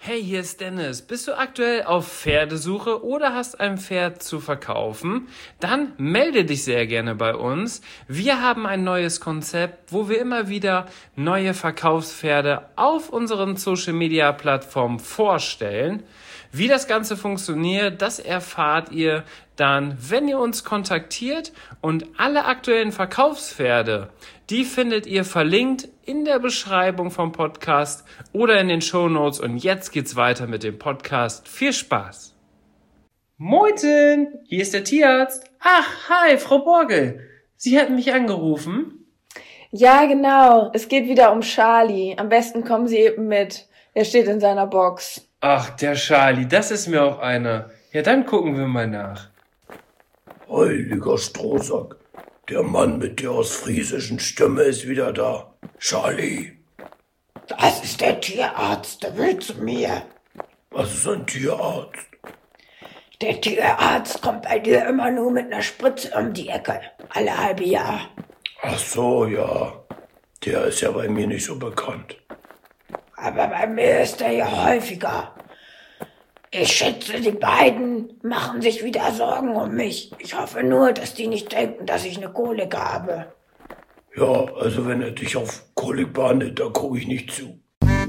Hey, hier ist Dennis. Bist du aktuell auf Pferdesuche oder hast ein Pferd zu verkaufen? Dann melde dich sehr gerne bei uns. Wir haben ein neues Konzept, wo wir immer wieder neue Verkaufspferde auf unseren Social-Media-Plattformen vorstellen. Wie das Ganze funktioniert, das erfahrt ihr dann, wenn ihr uns kontaktiert, und alle aktuellen Verkaufspferde, die findet ihr verlinkt in der Beschreibung vom Podcast oder in den Shownotes. Und jetzt geht's weiter mit dem Podcast. Viel Spaß! Moin, hier ist der Tierarzt. Ach, hi, Frau Borgel. Sie hatten mich angerufen. Ja, genau. Es geht wieder um Charlie. Am besten kommen Sie eben mit. Er steht in seiner Box. Ach, der Charlie, das ist mir auch einer. Ja, dann gucken wir mal nach. Heiliger Strohsack, der Mann mit der ostfriesischen Stimme ist wieder da. Charlie. Das ist der Tierarzt, der will zu mir. Was ist ein Tierarzt? Der Tierarzt kommt bei dir immer nur mit einer Spritze um die Ecke, alle halbe Jahr. Ach so, ja. Der ist ja bei mir nicht so bekannt. Aber bei mir ist er ja häufiger. Ich schätze, die beiden machen sich wieder Sorgen um mich. Ich hoffe nur, dass die nicht denken, dass ich eine Kolik habe. Ja, also wenn er dich auf Kolik behandelt, da gucke ich nicht zu.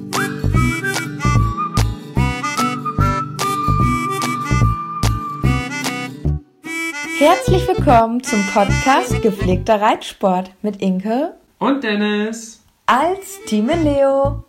Herzlich willkommen zum Podcast Gepflegter Reitsport mit Inke Und Dennis. als Team Leo.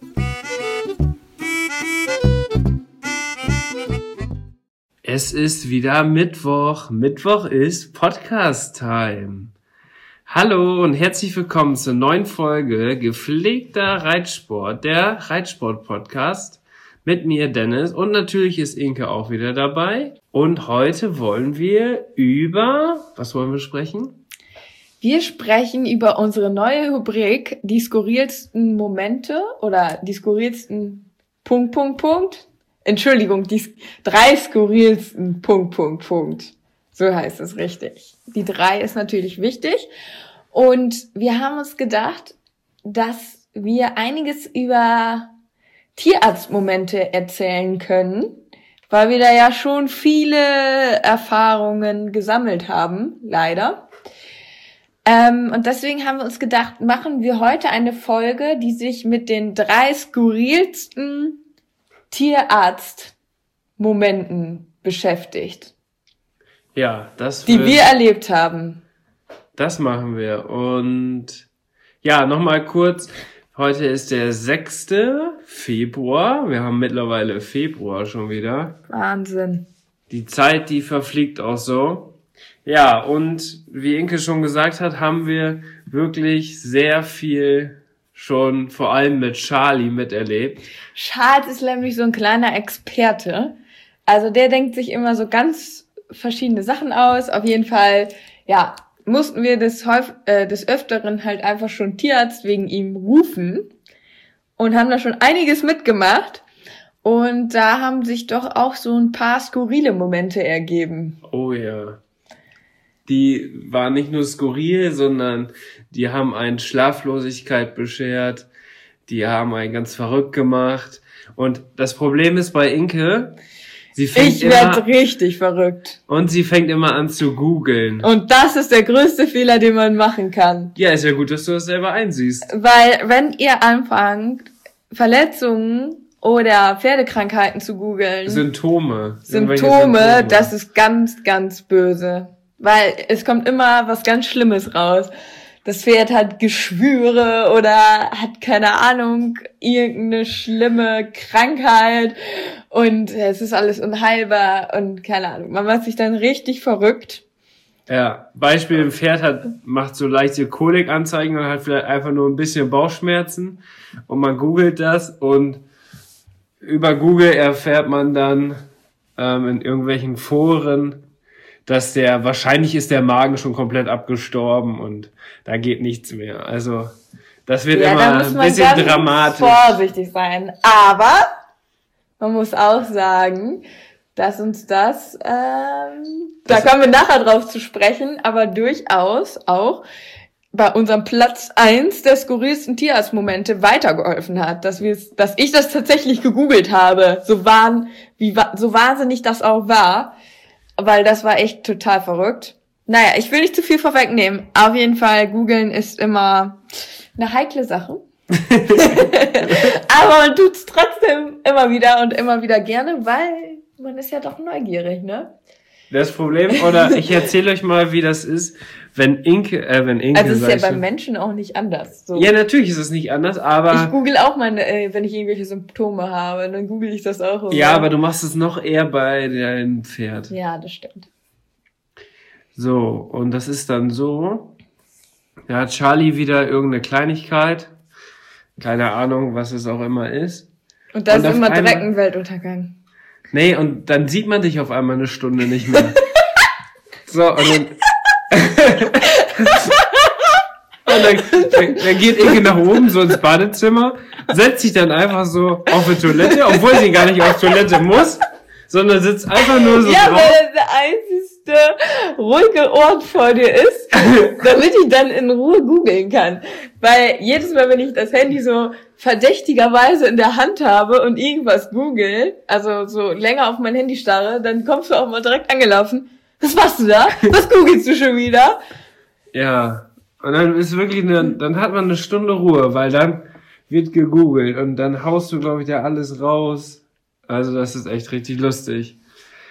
Es ist wieder Mittwoch. Mittwoch ist Podcast-Time. Hallo und herzlich willkommen zur neuen Folge Gepflegter Reitsport, der Reitsport-Podcast mit mir, Dennis. Und natürlich ist Inke auch wieder dabei. Und heute wollen wir was wollen wir sprechen? Wir sprechen über unsere neue Rubrik, die skurrilsten Momente oder die skurrilsten Entschuldigung, die 3 skurrilsten So heißt es richtig. Die 3 ist natürlich wichtig. Und wir haben uns gedacht, dass wir einiges über Tierarztmomente erzählen können, weil wir da ja schon viele Erfahrungen gesammelt haben, leider. Und deswegen haben wir uns gedacht, machen wir heute eine Folge, die sich mit den 3 skurrilsten Tierarztmomenten beschäftigt, Ja, die wir erlebt haben. Das machen wir. Und ja, nochmal kurz. Heute ist der 6. Februar. Wir haben mittlerweile Februar schon wieder. Wahnsinn. Die Zeit, die verfliegt auch so. Ja, und wie Inke schon gesagt hat, haben wir wirklich sehr viel schon vor allem mit Charlie miterlebt. Charles ist nämlich so ein kleiner Experte. Also der denkt sich immer so ganz verschiedene Sachen aus. Auf jeden Fall, ja, mussten wir des Öfteren halt einfach schon Tierarzt wegen ihm rufen und haben da schon einiges mitgemacht. Und da haben sich doch auch so ein paar skurrile Momente ergeben. Oh ja. Die waren nicht nur skurril, sondern die haben einen Schlaflosigkeit beschert. Die haben einen ganz verrückt gemacht. Und das Problem ist bei Inke, ich werde richtig verrückt. Und sie fängt immer an zu googeln. Und das ist der größte Fehler, den man machen kann. Ja, ist ja gut, dass du das selber einsiehst. Weil wenn ihr anfangt, Verletzungen oder Pferdekrankheiten zu googeln, Symptome, das ist ganz, ganz böse. Weil es kommt immer was ganz Schlimmes raus. Das Pferd hat Geschwüre oder hat, keine Ahnung, irgendeine schlimme Krankheit und es ist alles unheilbar und keine Ahnung. Man macht sich dann richtig verrückt. Ja, Beispiel, ein Pferd macht so leichte Kolikanzeigen und hat vielleicht einfach nur ein bisschen Bauchschmerzen und man googelt das und über Google erfährt man dann in irgendwelchen Foren, dass wahrscheinlich ist der Magen schon komplett abgestorben und da geht nichts mehr. Also das wird immer ein bisschen dramatisch. Vorsichtig sein. Aber man muss auch sagen, dass uns das, da kommen wir nachher drauf zu sprechen, aber durchaus auch bei unserem Platz 1 der skurrilsten Tierarztmomente weitergeholfen hat, dass ich das tatsächlich gegoogelt habe, so wahnsinnig das auch war, weil das war echt total verrückt. Naja, ich will nicht zu viel vorwegnehmen. Auf jeden Fall, googeln ist immer eine heikle Sache. Aber man tut's trotzdem immer wieder gerne, weil man ist ja doch neugierig, ne? Das Problem, oder ich erzähle euch mal, wie das ist, wenn Inke, also es ist ja beim Menschen auch nicht anders. So. Ja, natürlich ist es nicht anders, aber... Ich google auch mal, wenn ich irgendwelche Symptome habe, dann google ich das auch. Ja, aber du machst es noch eher bei deinem Pferd. Ja, das stimmt. So, und das ist dann so, da hat Charlie wieder irgendeine Kleinigkeit, keine Ahnung, was es auch immer ist. Und da ist immer direkt ein Weltuntergang. Nee, und dann sieht man dich auf einmal eine Stunde nicht mehr. So, und dann... und dann geht Inge nach oben, so ins Badezimmer, setzt sich dann einfach so auf die Toilette, obwohl sie gar nicht auf Toilette muss, sondern sitzt einfach nur so ja, drauf. Weil das der einzigste ruhige Ort vor dir ist, damit ich dann in Ruhe googeln kann. Weil jedes Mal, wenn ich das Handy so verdächtigerweise in der Hand habe und irgendwas google, also so länger auf mein Handy starre, dann kommst du auch mal direkt angelaufen. Was machst du da? Was googelst du schon wieder? Ja, und dann ist wirklich dann hat man eine Stunde Ruhe, weil dann wird gegoogelt und dann haust du, glaube ich, da alles raus. Also das ist echt richtig lustig.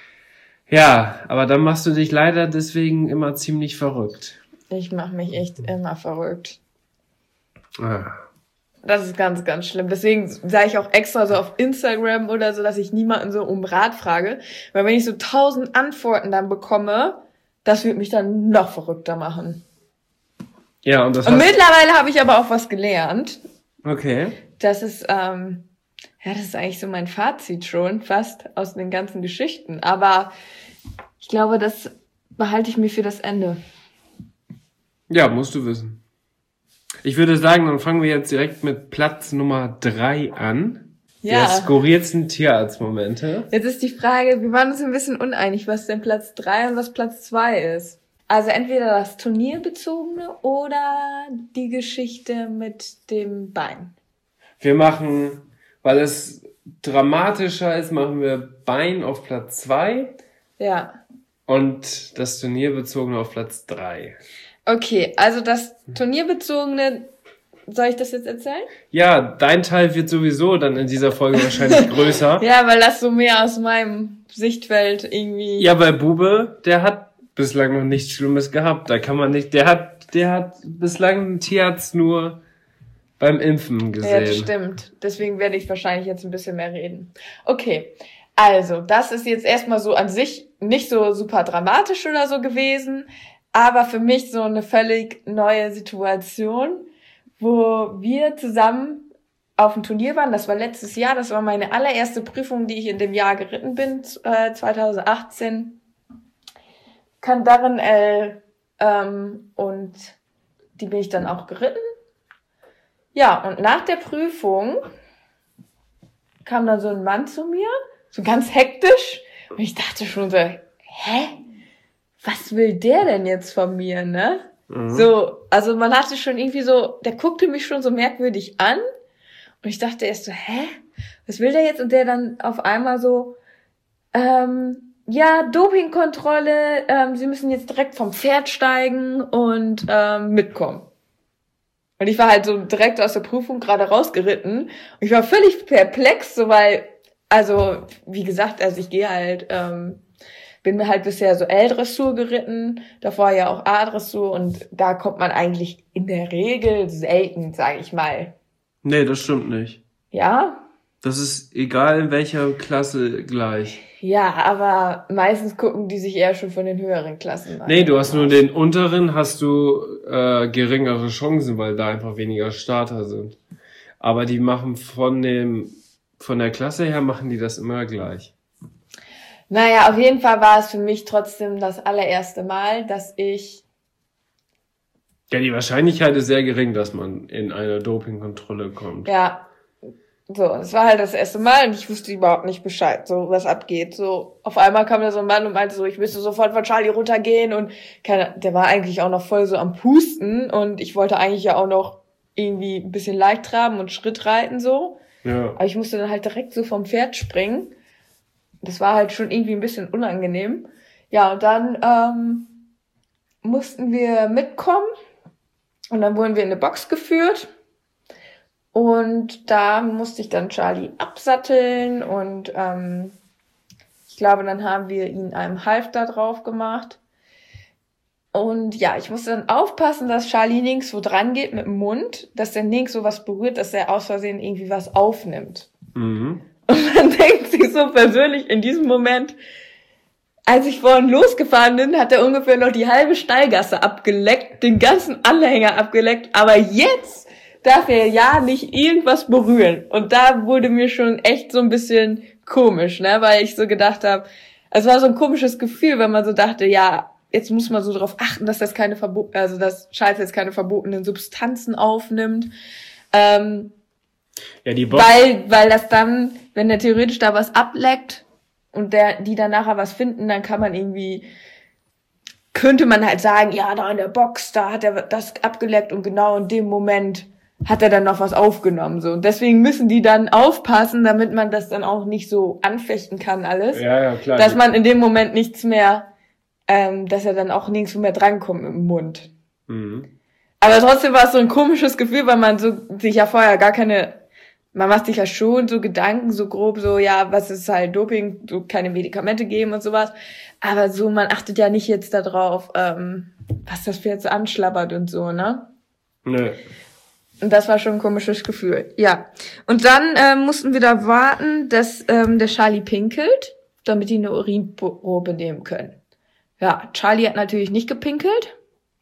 Ja, aber dann machst du dich leider deswegen immer ziemlich verrückt. Ich mache mich echt immer verrückt. Ah. Das ist ganz, ganz schlimm. Deswegen sage ich auch extra so auf Instagram oder so, dass ich niemanden so um Rat frage. Weil wenn ich so 1000 Antworten dann bekomme, das wird mich dann noch verrückter machen. Ja, und mittlerweile habe ich aber auch was gelernt. Okay. Das ist, das ist eigentlich so mein Fazit schon, fast aus den ganzen Geschichten. Aber ich glaube, das behalte ich mir für das Ende. Ja, musst du wissen. Ich würde sagen, dann fangen wir jetzt direkt mit Platz Nummer 3 an. Ja. Der skurrilsten Tierarztmomente. Jetzt ist die Frage, wir waren uns ein bisschen uneinig, was denn Platz 3 und was Platz 2 ist. Also entweder das Turnierbezogene oder die Geschichte mit dem Bein. Wir machen, weil es dramatischer ist, machen wir Bein auf Platz 2. Ja. Und das Turnierbezogene auf Platz 3. Okay, also das Turnierbezogene, soll ich das jetzt erzählen? Ja, dein Teil wird sowieso dann in dieser Folge wahrscheinlich größer. Ja, weil das so mehr aus meinem Sichtfeld irgendwie... Ja, weil Bube, der hat bislang noch nichts Schlimmes gehabt. Da kann man nicht, der hat bislang einen Tierarzt nur beim Impfen gesehen. Ja, das stimmt. Deswegen werde ich wahrscheinlich jetzt ein bisschen mehr reden. Okay, also das ist jetzt erstmal so an sich nicht so super dramatisch oder so gewesen, aber für mich so eine völlig neue Situation, wo wir zusammen auf dem Turnier waren. Das war letztes Jahr, das war meine allererste Prüfung, die ich in dem Jahr geritten bin, 2018. Kandarin L. Und die bin ich dann auch geritten. Ja, und nach der Prüfung kam dann so ein Mann zu mir, so ganz hektisch. Und ich dachte schon so, hä? Was will der denn jetzt von mir, ne? Mhm. So, also man hatte schon irgendwie so, der guckte mich schon so merkwürdig an. Und ich dachte erst so, hä? Was will der jetzt? Und der dann auf einmal so, ja, Dopingkontrolle, Sie müssen jetzt direkt vom Pferd steigen und mitkommen. Und ich war halt so direkt aus der Prüfung gerade rausgeritten. Und ich war völlig perplex, so weil, also wie gesagt, also ich gehe halt, bin mir halt bisher so L-Dressur geritten, davor ja auch A-Dressur und da kommt man eigentlich in der Regel selten, sage ich mal. Nee, das stimmt nicht. Ja? Das ist egal in welcher Klasse gleich. Ja, aber meistens gucken die sich eher schon von den höheren Klassen an. Nee, du hast nur den unteren, hast du geringere Chancen, weil da einfach weniger Starter sind. Aber die machen von der Klasse her machen die das immer gleich. Naja, auf jeden Fall war es für mich trotzdem das allererste Mal, dass ich... Ja, die Wahrscheinlichkeit ist sehr gering, dass man in eine Dopingkontrolle kommt. Ja, So, das war halt das erste Mal und ich wusste überhaupt nicht Bescheid, so was abgeht. So, auf einmal kam da so ein Mann und meinte so, ich müsste sofort von Charlie runtergehen und der war eigentlich auch noch voll so am Pusten und ich wollte eigentlich ja auch noch irgendwie ein bisschen leicht traben und Schritt reiten so. Ja. Aber ich musste dann halt direkt so vom Pferd springen. Das war halt schon irgendwie ein bisschen unangenehm. Ja, und dann mussten wir mitkommen und dann wurden wir in eine Box geführt. Und da musste ich dann Charlie absatteln und ich glaube, dann haben wir ihn einem Halfter drauf gemacht. Und ja, ich musste dann aufpassen, dass Charlie nirgendwo dran geht mit dem Mund, dass der nirgendwo was berührt, dass er aus Versehen irgendwie was aufnimmt. Mhm. Und man denkt sich so persönlich in diesem Moment, als ich vorhin losgefahren bin, hat er ungefähr noch die halbe Steilgasse abgeleckt, den ganzen Anhänger abgeleckt, aber jetzt darf er ja nicht irgendwas berühren. Und da wurde mir schon echt so ein bisschen komisch, ne, weil ich so gedacht habe, es war so ein komisches Gefühl, wenn man so dachte, ja, jetzt muss man so darauf achten, dass das dass Charles jetzt keine verbotenen Substanzen aufnimmt. Ja, die Box. Weil das dann, wenn der theoretisch da was ableckt und die dann nachher was finden, dann könnte man halt sagen, ja, da in der Box, da hat er das abgeleckt und genau in dem Moment hat er dann noch was aufgenommen, so. Und deswegen müssen die dann aufpassen, damit man das dann auch nicht so anfechten kann alles. Ja, klar. Dass man in dem Moment nichts mehr, dass er dann auch nirgendwo mehr drankommt im Mund. Mhm. Aber trotzdem war es so ein komisches Gefühl, weil man so sich ja vorher man macht sich ja schon so Gedanken, so grob, so, ja, was ist halt Doping, so keine Medikamente geben und sowas. Aber so, man achtet ja nicht jetzt darauf, was das Pferd so anschlabbert und so, ne? Nö. Und das war schon ein komisches Gefühl, ja. Und dann mussten wir da warten, dass der Charlie pinkelt, damit die eine Urinprobe nehmen können. Ja, Charlie hat natürlich nicht gepinkelt.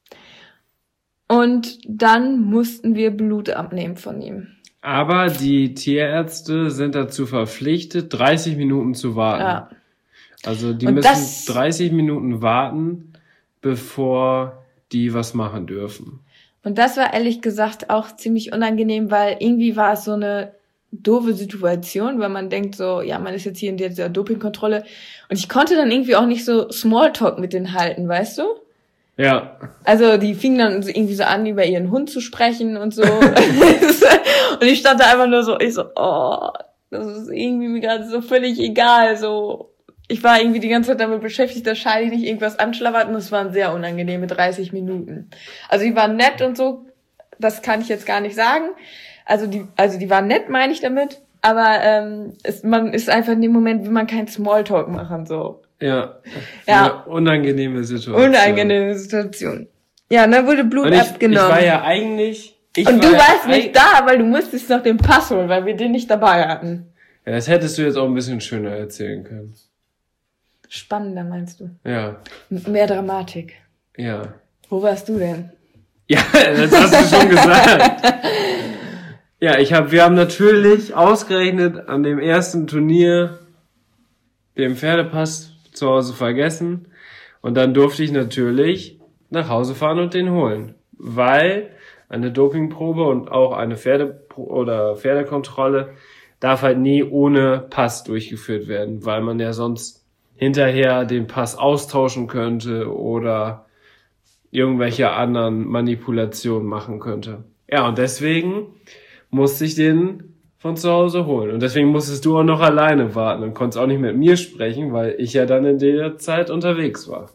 Und dann mussten wir Blut abnehmen von ihm. Aber die Tierärzte sind dazu verpflichtet, 30 Minuten zu warten. Ja. Also die Und müssen 30 Minuten warten, bevor die was machen dürfen. Und das war ehrlich gesagt auch ziemlich unangenehm, weil irgendwie war es so eine doofe Situation, weil man denkt so, ja, man ist jetzt hier in dieser Dopingkontrolle. Und ich konnte dann irgendwie auch nicht so Smalltalk mit denen halten, weißt du? Ja. Also die fingen dann so irgendwie so an, über ihren Hund zu sprechen und so. Und ich stand da einfach nur so, oh, das ist irgendwie mir gerade so völlig egal. So, ich war irgendwie die ganze Zeit damit beschäftigt, dass Charlie nicht irgendwas anschlabbert und es waren sehr unangenehme 30 Minuten. Also die waren nett und so, das kann ich jetzt gar nicht sagen. Also die waren nett, meine ich damit. Aber man ist einfach in dem Moment, will man keinen Smalltalk machen, so. Ja. Ja. Eine unangenehme Situation. Unangenehme Situation. Ja, und dann wurde Blut abgenommen. Ich war ja eigentlich... Und du warst nicht da, weil du musstest noch den Pass holen, weil wir den nicht dabei hatten. Ja, das hättest du jetzt auch ein bisschen schöner erzählen können. Spannender, meinst du? Ja. Mehr Dramatik. Ja. Wo warst du denn? Ja, das hast du schon gesagt. Ja, wir haben natürlich ausgerechnet an dem ersten Turnier den Pferdepass zu Hause vergessen und dann durfte ich natürlich nach Hause fahren und den holen, weil eine Dopingprobe und auch eine Pferdekontrolle darf halt nie ohne Pass durchgeführt werden, weil man ja sonst hinterher den Pass austauschen könnte oder irgendwelche anderen Manipulationen machen könnte. Ja, und deswegen musste ich den von zu Hause holen. Und deswegen musstest du auch noch alleine warten und konntest auch nicht mit mir sprechen, weil ich ja dann in der Zeit unterwegs war.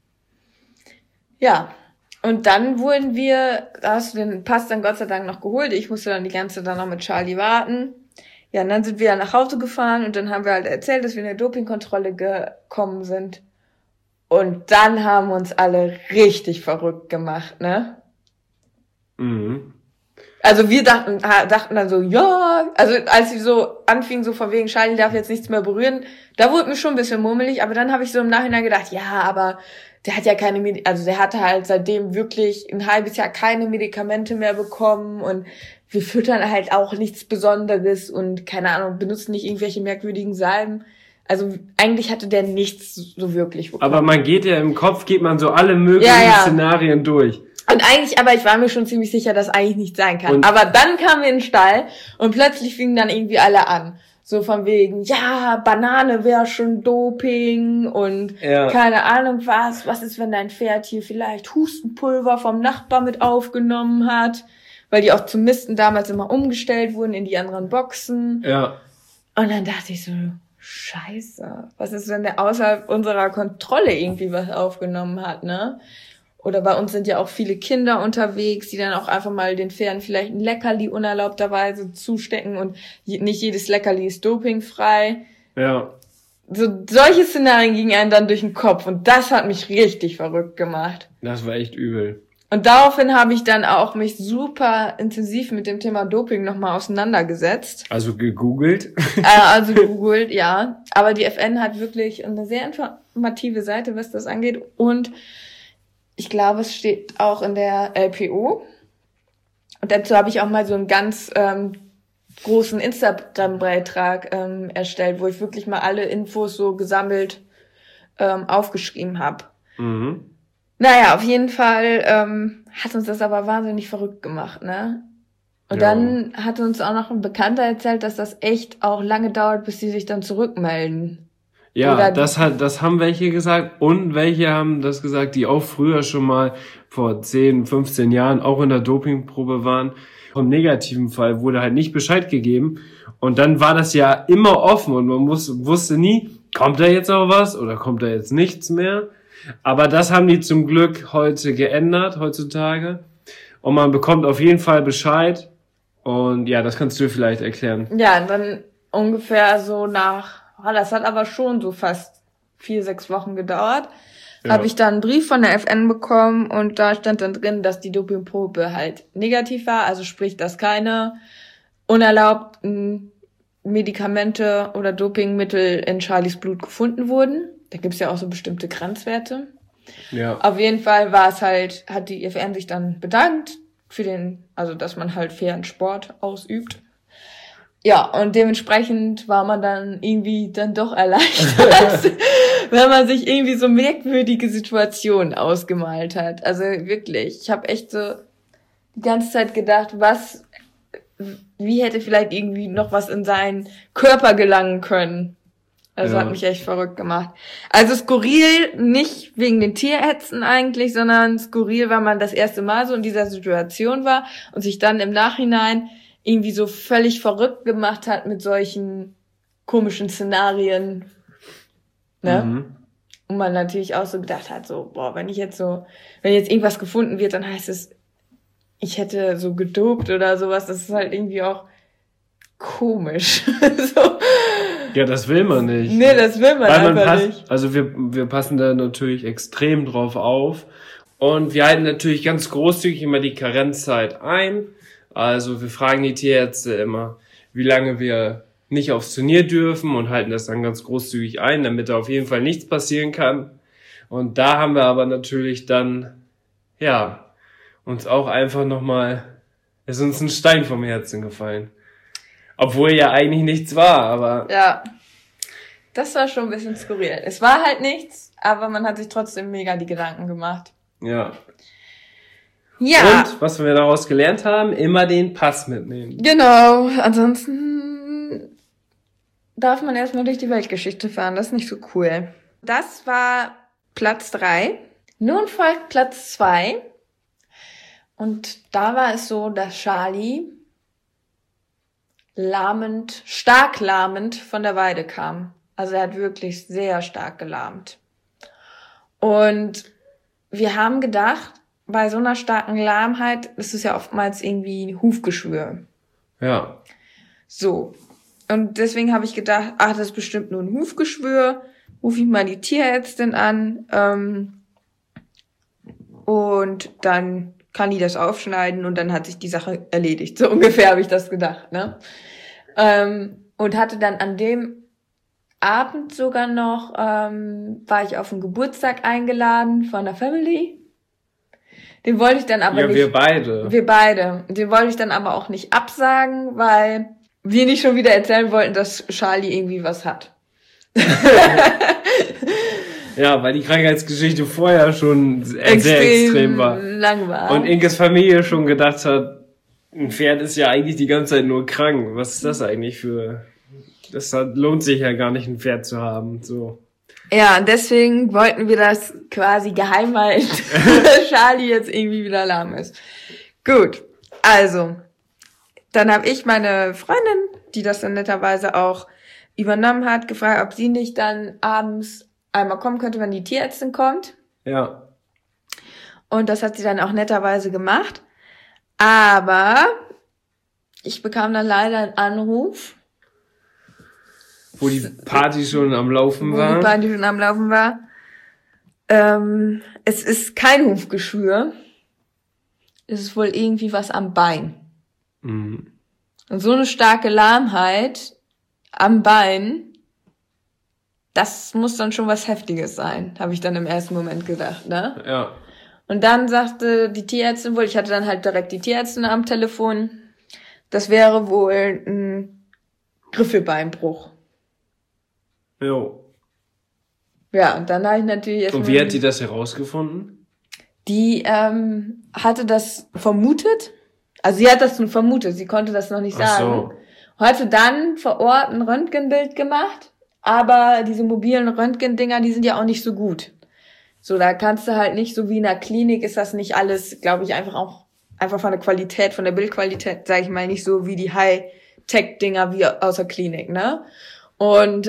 Ja, und dann da hast du den Pass dann Gott sei Dank noch geholt. Ich musste dann die ganze Zeit dann noch mit Charlie warten. Ja, und dann sind wir nach Hause gefahren und dann haben wir halt erzählt, dass wir in der Dopingkontrolle gekommen sind. Und dann haben uns alle richtig verrückt gemacht, ne? Mhm. Also wir dachten dann so, ja, also als sie so anfingen, so von wegen, Charlie darf jetzt nichts mehr berühren, da wurde mir schon ein bisschen mummelig, aber dann habe ich so im Nachhinein gedacht, ja, aber der hat ja der hatte halt seitdem wirklich ein halbes Jahr keine Medikamente mehr bekommen und wir füttern halt auch nichts Besonderes und keine Ahnung, benutzen nicht irgendwelche merkwürdigen Salben. Also eigentlich hatte der nichts so wirklich bekommen. Aber man geht ja im Kopf, geht man so alle möglichen Szenarien durch. Und eigentlich, aber ich war mir schon ziemlich sicher, dass eigentlich nicht sein kann. Und aber dann kamen wir in den Stall und plötzlich fingen dann irgendwie alle an. So von wegen, ja, Banane wäre schon Doping und keine Ahnung was. Was ist, wenn dein Pferd hier vielleicht Hustenpulver vom Nachbar mit aufgenommen hat? Weil die auch zum Misten damals immer umgestellt wurden in die anderen Boxen. Ja. Und dann dachte ich so, Scheiße, was ist, wenn der außerhalb unserer Kontrolle irgendwie was aufgenommen hat, ne? Oder bei uns sind ja auch viele Kinder unterwegs, die dann auch einfach mal den Pferden vielleicht ein Leckerli unerlaubterweise zustecken und nicht jedes Leckerli ist dopingfrei. Ja. So, solche Szenarien gingen einem dann durch den Kopf und das hat mich richtig verrückt gemacht. Das war echt übel. Und daraufhin habe ich dann auch mich super intensiv mit dem Thema Doping nochmal auseinandergesetzt. Also gegoogelt? Also gegoogelt, ja. Aber die FN hat wirklich eine sehr informative Seite, was das angeht. Und ich glaube, es steht auch in der LPO. Und dazu habe ich auch mal so einen ganz großen Instagram-Beitrag erstellt, wo ich wirklich mal alle Infos so gesammelt aufgeschrieben habe. Mhm. Naja, auf jeden Fall hat uns das aber wahnsinnig verrückt gemacht, ne? Und dann hat uns auch noch ein Bekannter erzählt, dass das echt auch lange dauert, bis die sich dann zurückmelden. Ja, Oder das haben welche gesagt und welche haben das gesagt, die auch früher schon mal vor 10, 15 Jahren auch in der Dopingprobe waren. Vom negativen Fall wurde halt nicht Bescheid gegeben und dann war das ja immer offen und man wusste nie, kommt da jetzt noch was oder kommt da jetzt nichts mehr. Aber das haben die zum Glück heute geändert, heutzutage. Und man bekommt auf jeden Fall Bescheid. Und ja, das kannst du vielleicht erklären. Ja, und dann ungefähr so das hat aber schon so fast 4-6 Wochen gedauert, habe ich dann einen Brief von der FN bekommen und da stand dann drin, dass die Dopingprobe halt negativ war. Also sprich, dass keine unerlaubten Medikamente oder Dopingmittel in Charlies Blut gefunden wurden. Da gibt's ja auch so bestimmte Grenzwerte. Ja. Auf jeden Fall hat die FN sich dann bedankt also dass man halt fairen Sport ausübt. Ja, und dementsprechend war man dann irgendwie dann doch erleichtert, wenn man sich irgendwie so merkwürdige Situationen ausgemalt hat. Also wirklich, ich habe echt so die ganze Zeit gedacht, wie hätte vielleicht irgendwie noch was in seinen Körper gelangen können. Also hat mich echt verrückt gemacht. Also skurril, nicht wegen den Tierärzten eigentlich, sondern skurril, weil man das erste Mal so in dieser Situation war und sich dann im Nachhinein irgendwie so völlig verrückt gemacht hat mit solchen komischen Szenarien. Ne? Mhm. Und man natürlich auch so gedacht hat, so, wenn jetzt irgendwas gefunden wird, dann heißt es, ich hätte so gedopt oder sowas. Das ist halt irgendwie auch komisch. So. Ja, das will man nicht. Nee, das will man einfach nicht. Also wir passen da natürlich extrem drauf auf. Und wir halten natürlich ganz großzügig immer die Karenzzeit ein. Also wir fragen die Tierärzte immer, wie lange wir nicht aufs Turnier dürfen und halten das dann ganz großzügig ein, damit da auf jeden Fall nichts passieren kann. Und da haben wir aber natürlich dann, uns auch einfach ist uns ein Stein vom Herzen gefallen. Obwohl ja eigentlich nichts war, aber... Ja, das war schon ein bisschen skurril. Es war halt nichts, aber man hat sich trotzdem mega die Gedanken gemacht. Ja. Ja. Und, was wir daraus gelernt haben, immer den Pass mitnehmen. Genau, ansonsten darf man erstmal durch die Weltgeschichte fahren, das ist nicht so cool. Das war Platz 3. Nun folgt Platz 2. Und da war es so, dass Charlie stark lahmend von der Weide kam. Also er hat wirklich sehr stark gelahmt. Und wir haben gedacht, bei so einer starken Lahmheit ist es ja oftmals irgendwie Hufgeschwür. Ja. So. Und deswegen habe ich gedacht, das ist bestimmt nur ein Hufgeschwür. Ruf ich mal die Tierärztin an. Und dann kann die das aufschneiden und dann hat sich die Sache erledigt. So ungefähr habe ich das gedacht, ne? Und hatte dann an dem Abend sogar noch, war ich auf einen Geburtstag eingeladen von der Family. Den wollte ich dann aber nicht... Ja, wir beide. Wir beide. Den wollte ich dann aber auch nicht absagen, weil wir nicht schon wieder erzählen wollten, dass Charlie irgendwie was hat. Ja, weil die Krankheitsgeschichte vorher schon sehr extrem war. Lang war. Und Inkes Familie schon gedacht hat, ein Pferd ist ja eigentlich die ganze Zeit nur krank. Was ist das eigentlich für... lohnt sich ja gar nicht, ein Pferd zu haben. So. Ja, und deswegen wollten wir das quasi geheim halten, dass Charlie jetzt irgendwie wieder lahm ist. Gut, also, dann habe ich meine Freundin, die das dann netterweise auch übernommen hat, gefragt, ob sie nicht dann abends einmal kommen könnte, wenn die Tierärztin kommt. Ja. Und das hat sie dann auch netterweise gemacht. Aber ich bekam dann leider einen Anruf, wo die Party schon am Laufen war. Es ist kein Hufgeschwür. Es ist wohl irgendwie was am Bein. Mhm. Und so eine starke Lahmheit am Bein, das muss dann schon was Heftiges sein, habe ich dann im ersten Moment gedacht, ne? Ja. Und dann sagte die Tierärztin wohl, ich hatte dann halt direkt die Tierärztin am Telefon, das wäre wohl ein Griffelbeinbruch. Jo. Ja, und dann habe ich natürlich erstmal... Und wie hat die das herausgefunden? Die hatte das vermutet. Also sie hat das nur vermutet, sie konnte das noch nicht sagen. So. Hatte dann vor Ort ein Röntgenbild gemacht, aber diese mobilen Röntgendinger, die sind ja auch nicht so gut. So, da kannst du halt nicht, so wie in der Klinik ist das nicht alles, glaube ich, einfach von der Qualität, von der Bildqualität, sage ich mal, nicht so wie die High-Tech-Dinger wie aus der Klinik, ne? Und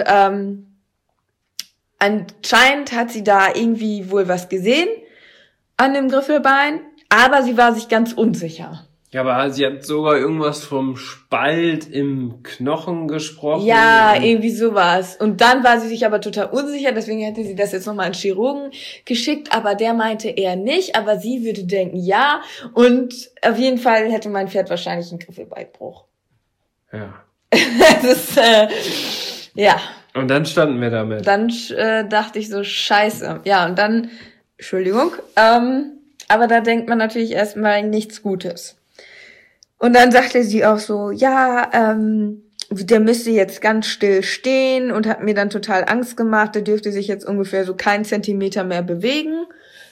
anscheinend hat sie da irgendwie wohl was gesehen an dem Griffelbein, aber sie war sich ganz unsicher. Ja, aber sie hat sogar irgendwas vom Spalt im Knochen gesprochen. Ja, irgendwie sowas. Und dann war sie sich aber total unsicher, deswegen hätte sie das jetzt nochmal an den Chirurgen geschickt, aber der meinte eher nicht, aber sie würde denken, ja. Und auf jeden Fall hätte mein Pferd wahrscheinlich einen Griffelbeinbruch. Ja. Das ist, ja. Und dann standen wir damit. Dann dachte ich so, scheiße. Ja, und dann, Entschuldigung, aber da denkt man natürlich erstmal nichts Gutes. Und dann sagte sie auch so, ja, der müsste jetzt ganz still stehen und hat mir dann total Angst gemacht, der dürfte sich jetzt ungefähr so keinen Zentimeter mehr bewegen.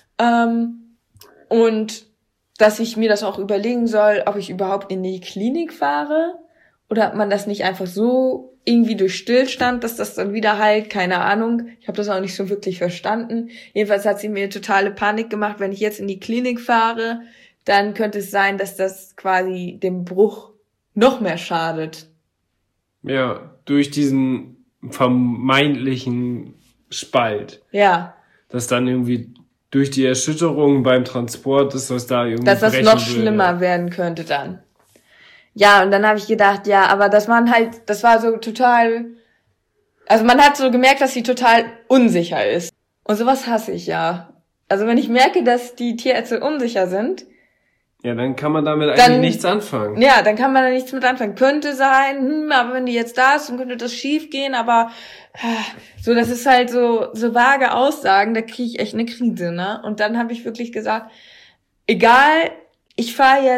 Und dass ich mir das auch überlegen soll, ob ich überhaupt in die Klinik fahre oder ob man das nicht einfach so irgendwie durch Stillstand, dass das dann wieder heilt, keine Ahnung. Ich habe das auch nicht so wirklich verstanden. Jedenfalls hat sie mir totale Panik gemacht, wenn ich jetzt in die Klinik fahre, dann könnte es sein, dass das quasi dem Bruch noch mehr schadet. Ja, durch diesen vermeintlichen Spalt. Ja. Dass dann irgendwie durch die Erschütterung beim Transport ist, dass da irgendwie dass das brechen noch würde. schlimmer werden könnte dann. Ja, und dann habe ich gedacht, ja, aber das war so total, also man hat so gemerkt, dass sie total unsicher ist. Und sowas hasse ich ja. Also wenn ich merke, dass die Tierärzte unsicher sind, ja, dann kann man damit eigentlich nichts anfangen. Ja, dann kann man da nichts mit anfangen. Könnte sein, aber wenn die jetzt da ist, dann könnte das schief gehen, aber so, das ist halt so vage Aussagen, da kriege ich echt eine Krise, ne? Und dann habe ich wirklich gesagt, egal, wir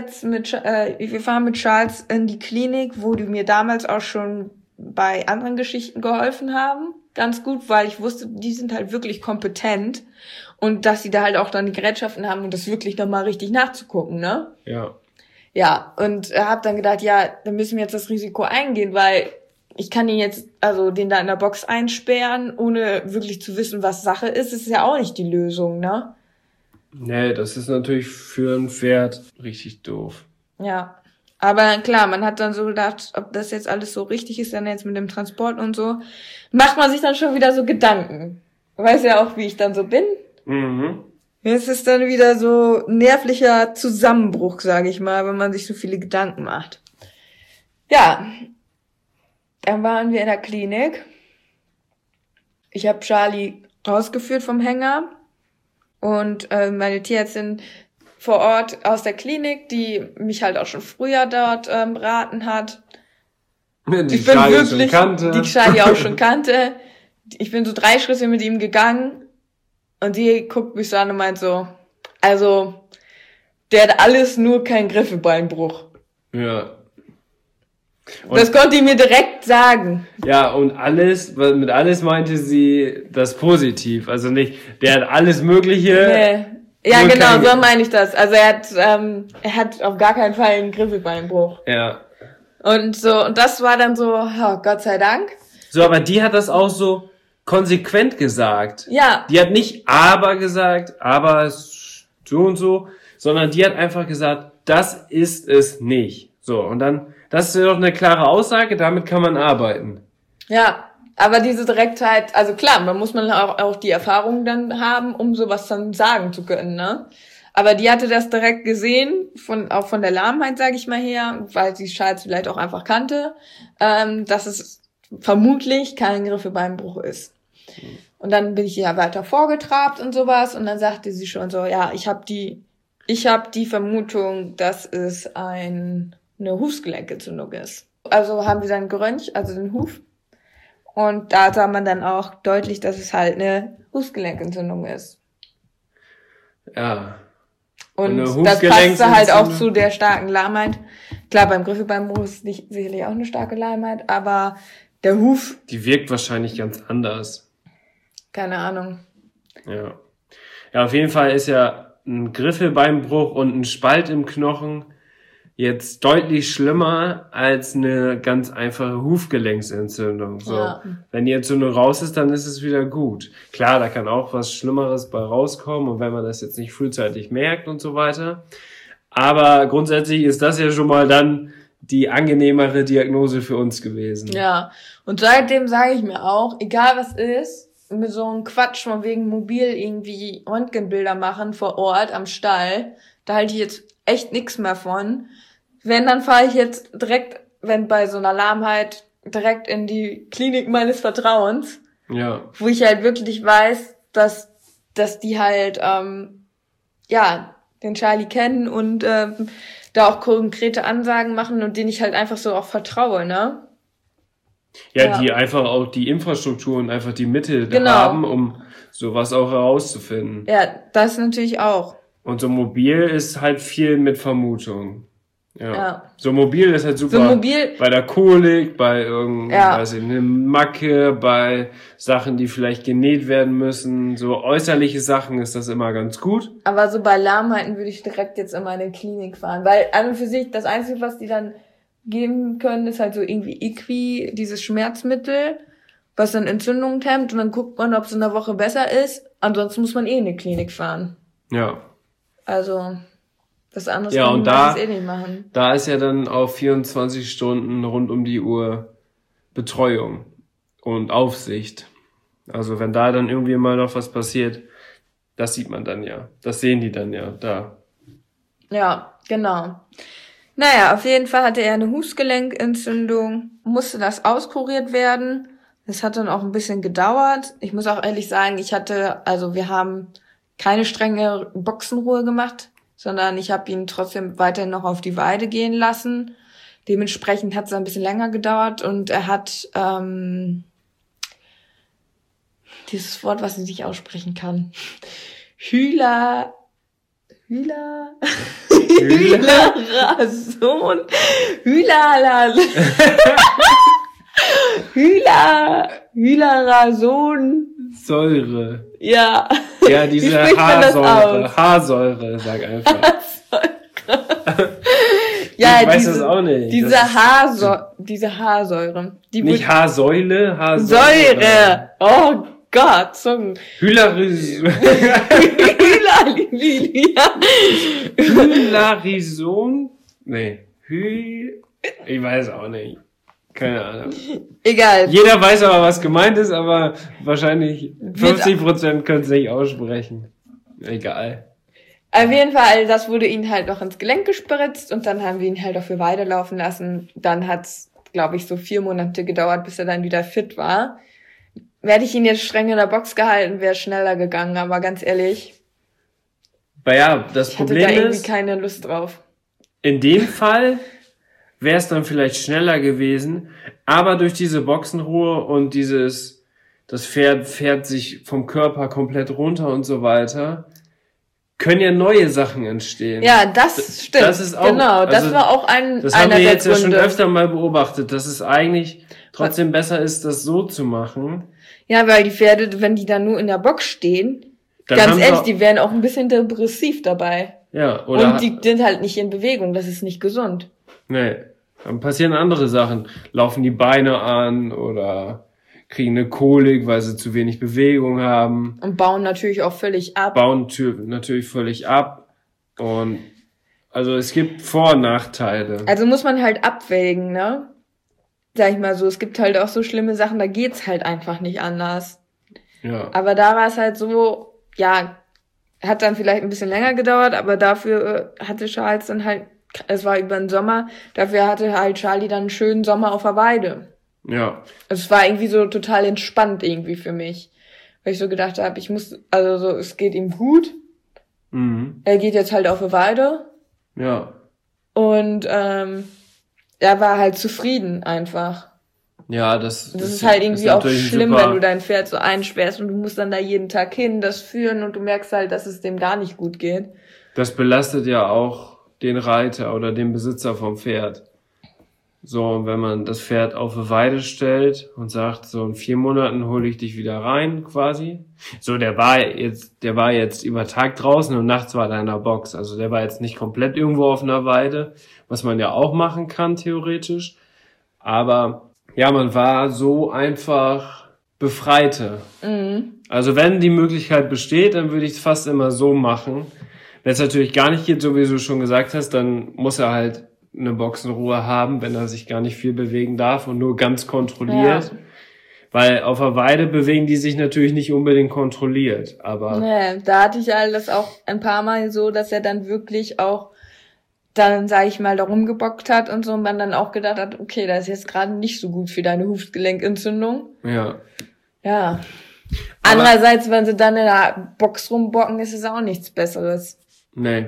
fahren mit Charles in die Klinik, wo die mir damals auch schon bei anderen Geschichten geholfen haben. Ganz gut, weil ich wusste, die sind halt wirklich kompetent und dass sie da halt auch dann die Gerätschaften haben, um das wirklich nochmal richtig nachzugucken, ne? Ja. Ja, und habe dann gedacht, ja, dann müssen wir jetzt das Risiko eingehen, weil ich kann den jetzt, also den da in der Box einsperren, ohne wirklich zu wissen, was Sache ist. Das ist ja auch nicht die Lösung, ne? Nee, das ist natürlich für ein Pferd richtig doof. Ja. Aber klar, man hat dann so gedacht, ob das jetzt alles so richtig ist, dann jetzt mit dem Transport und so, macht man sich dann schon wieder so Gedanken. Weiß ja auch, wie ich dann so bin. Mhm. Es ist dann wieder so nervlicher Zusammenbruch, sage ich mal, wenn man sich so viele Gedanken macht. Ja, dann waren wir in der Klinik. Ich habe Charlie rausgeführt vom Hänger und meine Tierärztin vor Ort aus der Klinik, die mich halt auch schon früher dort beraten hat. Die Charlie auch schon kannte. Ich bin so 3 Schritte mit ihm gegangen und die guckt mich so an und meint so, also, der hat alles, nur kein Griffelbeinbruch. Ja. Das konnte ich mir direkt sagen. Ja, und mit alles meinte sie das positiv. Also nicht, der hat alles Mögliche. Nee. Ja, nur genau, kein- so meine ich das. Also er hat auf gar keinen Fall einen Griffelbeinbruch. Ja. Und das war dann so, oh, Gott sei Dank. So, aber die hat das auch so konsequent gesagt. Ja, Die hat nicht aber gesagt, aber so und so, sondern die hat einfach gesagt, das ist es nicht. So, und dann, das ist ja doch eine klare Aussage, damit kann man arbeiten. ja. Aber diese Direktheit, also klar, man muss auch die Erfahrung dann haben, um sowas dann sagen zu können, ne? Aber die hatte das direkt gesehen, auch von der Lahmheit, sage ich mal her, weil sie Charles vielleicht auch einfach kannte, dass es vermutlich kein Griffelbeinbruch ist. Und dann bin ich ja weiter vorgetrabt und sowas und dann sagte sie schon so, ja, ich habe die Vermutung, dass es eine Hufgelenkentzündung ist. Also haben wir dann geröntgt, also den Huf. Und da sah man dann auch deutlich, dass es halt eine Hufgelenkentzündung ist. Ja. Und eine das passte halt auch Hufgelenksentzündung? zu der starken Lahmheit. Klar, beim Griffelbeinbruch ist sicherlich auch eine starke Lahmheit, aber der Huf, Die wirkt wahrscheinlich ganz anders. keine Ahnung. Ja. Ja, auf jeden Fall ist ja ein Griffelbeinbruch und ein Spalt im Knochen jetzt deutlich schlimmer als eine ganz einfache Hufgelenksentzündung. So. Ja. Wenn die Entzündung raus ist, dann ist es wieder gut. Klar, da kann auch was Schlimmeres bei rauskommen und wenn man das jetzt nicht frühzeitig merkt und so weiter. Aber grundsätzlich ist das ja schon mal dann die angenehmere Diagnose für uns gewesen. Ja, und seitdem sage ich mir auch, egal was ist, mit so einem Quatsch von wegen mobil irgendwie Röntgenbilder machen vor Ort am Stall, da halte ich jetzt echt nichts mehr von. Wenn, dann fahre ich jetzt direkt, wenn bei so einer Lahmheit, direkt in die Klinik meines Vertrauens, Ja. wo ich halt wirklich weiß, dass die halt, den Charlie kennen und da auch konkrete Ansagen machen und denen ich halt einfach so auch vertraue, ne? Ja, die einfach auch die Infrastruktur und einfach die Mittel Genau. haben, um sowas auch herauszufinden. Ja, das natürlich auch. Und so mobil ist halt viel mit Vermutung. Ja. So mobil ist halt super. So mobil- bei der Kolik, bei Ja. weiß ich, eine Macke, bei Sachen, die vielleicht genäht werden müssen. So äußerliche Sachen ist das immer ganz gut. Aber so bei Lahmheiten würde ich direkt jetzt immer in die Klinik fahren, weil an und für sich das Einzige, was die dann geben können, ist halt so irgendwie Equi, dieses Schmerzmittel, was dann Entzündungen hemmt und dann guckt man, ob es in der Woche besser ist. Ansonsten muss man in die Klinik fahren. Ja. Also, das andere Ja, kann und man da- das eh nicht machen. Da ist ja dann auf 24 Stunden rund um die Uhr Betreuung und Aufsicht. Also wenn da dann irgendwie mal noch was passiert, das sieht man dann ja. Das sehen die dann ja da. Ja, genau. Naja, auf jeden Fall hatte er eine Hufgelenkentzündung, musste das auskuriert werden. Das hat dann auch ein bisschen gedauert. Ich muss auch ehrlich sagen, wir haben keine strenge Boxenruhe gemacht, sondern ich habe ihn trotzdem weiterhin noch auf die Weide gehen lassen. Dementsprechend hat es ein bisschen länger gedauert und er hat dieses Wort, was ich nicht aussprechen kann. Hylaration. Hylaration. Säure. Ja. Ja, Wie diese spricht man das Haarsäure. aus? Haarsäure, sag einfach. Ja, Ich weiß das auch nicht. diese Haarsäure. Die Nicht Haarsäule, Haarsäure. Säure. Oh Gott, Zungen. Hylarison? Nee. Ich weiß auch nicht. Keine Ahnung. Egal. Jeder weiß aber, was gemeint ist, aber wahrscheinlich 50% können es nicht aussprechen. Egal. Auf jeden Fall, das wurde ihm halt noch ins Gelenk gespritzt und dann haben wir ihn halt auch für Weide laufen lassen. Dann hat's, glaube ich, so 4 Monate gedauert, bis er dann wieder fit war. Werde ich ihn jetzt streng in der Box gehalten, wäre schneller gegangen, aber ganz ehrlich, Aber ja, das ich hatte Problem da irgendwie ist, keine Lust drauf. in dem Fall wäre es dann vielleicht schneller gewesen, aber durch diese Boxenruhe und das Pferd fährt sich vom Körper komplett runter und so weiter, können ja neue Sachen entstehen. Ja, das stimmt. Das ist auch, genau, das also, war auch das einer haben wir der jetzt ja schon Gründe. öfter mal beobachtet, dass es eigentlich trotzdem besser ist, das so zu machen. Ja, weil die Pferde, wenn die dann nur in der Box stehen, Dann ganz haben ehrlich, sie- die werden auch ein bisschen depressiv dabei. Ja, oder Und die sind halt nicht in Bewegung, das ist nicht gesund. nee, dann passieren andere Sachen. Laufen die Beine an oder kriegen eine Kolik, weil sie zu wenig Bewegung haben. Und bauen natürlich auch völlig ab. Bauen natürlich völlig ab. Und also es gibt Vor- und Nachteile. Also muss man halt abwägen, ne? Sag ich mal so, es gibt halt auch so schlimme Sachen, da geht's halt einfach nicht anders. Ja. Aber da war es halt so, ja, hat dann vielleicht ein bisschen länger gedauert, aber dafür hatte Charles dann halt, es war über den Sommer, dafür hatte halt Charlie dann einen schönen Sommer auf der Weide. Ja. Also es war irgendwie so total entspannt irgendwie für mich. Weil ich so gedacht habe, also so, es geht ihm gut. Mhm. Er geht jetzt halt auf die Weide. Ja. Und er war halt zufrieden einfach. Ja, das ist halt irgendwie auch natürlich schlimm, super. wenn du dein Pferd so einsperrst und du musst dann da jeden Tag hin, das führen und du merkst halt, dass es dem gar nicht gut geht. Das belastet ja auch den Reiter oder den Besitzer vom Pferd. So, und wenn man das Pferd auf eine Weide stellt und sagt, so in 4 Monaten hole ich dich wieder rein, quasi. So, der war jetzt über Tag draußen und nachts war er in der Box. Also der war jetzt nicht komplett irgendwo auf einer Weide, was man ja auch machen kann, theoretisch. Aber ja, man war so einfach befreiter. Mhm. Also wenn die Möglichkeit besteht, dann würde ich es fast immer so machen. Wenn es natürlich gar nicht geht, so wie du schon gesagt hast, dann muss er halt eine Boxenruhe haben, wenn er sich gar nicht viel bewegen darf und nur ganz kontrolliert. Ja. Weil auf der Weide bewegen die sich natürlich nicht unbedingt kontrolliert, aber Nee, da hatte ich halt das auch ein paar Mal so, dass er dann wirklich auch dann, sag ich mal, da rumgebockt hat und so und man dann auch gedacht hat, okay, das ist jetzt gerade nicht so gut für deine Hufgelenkentzündung. ja. Ja. Aber- Andererseits, wenn sie dann in der Box rumbocken, ist es auch nichts Besseres. Nee.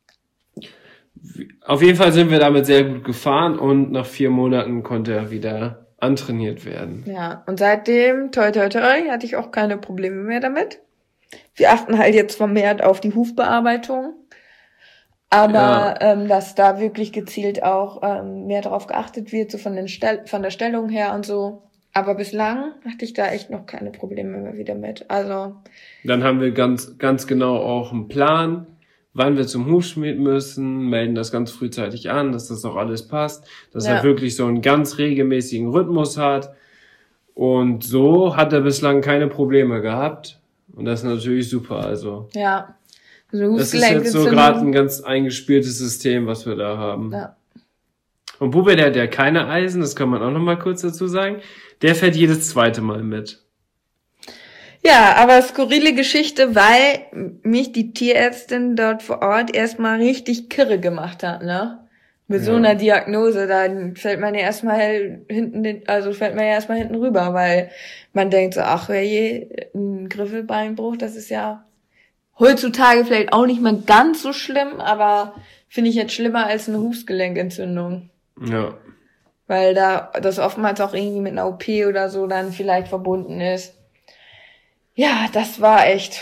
Auf jeden Fall sind wir damit sehr gut gefahren und nach 4 Monaten konnte er wieder antrainiert werden. Ja, und seitdem, toi toi toi, hatte ich auch keine Probleme mehr damit. Wir achten halt jetzt vermehrt auf die Hufbearbeitung. Aber dass da wirklich gezielt auch mehr darauf geachtet wird, so von der Stellung her und so. Aber bislang hatte ich da echt noch keine Probleme mehr wieder mit. Also, Dann haben wir ganz genau auch einen Plan, wann wir zum Hufschmied müssen, melden das ganz frühzeitig an, dass das auch alles passt, dass Ja. er wirklich so einen ganz regelmäßigen Rhythmus hat. Und so hat er bislang keine Probleme gehabt. Und das ist natürlich super. Also ja. Also das ist jetzt so gerade ein ganz eingespieltes System, was wir da haben. Ja. Und Bube, der hat ja keine Eisen, das kann man auch noch mal kurz dazu sagen. Der fährt jedes zweite Mal mit. Ja, aber skurrile Geschichte, weil mich die Tierärztin dort vor Ort erstmal richtig kirre gemacht hat, ne? Mit so Ja. einer Diagnose, dann fällt man ja erstmal hinten rüber, weil man denkt so, ach, je, ein Griffelbeinbruch, das ist ja heutzutage vielleicht auch nicht mal ganz so schlimm, aber finde ich jetzt schlimmer als eine Hufgelenkentzündung. Ja. Weil da das oftmals auch irgendwie mit einer OP oder so dann vielleicht verbunden ist. Ja, das war echt,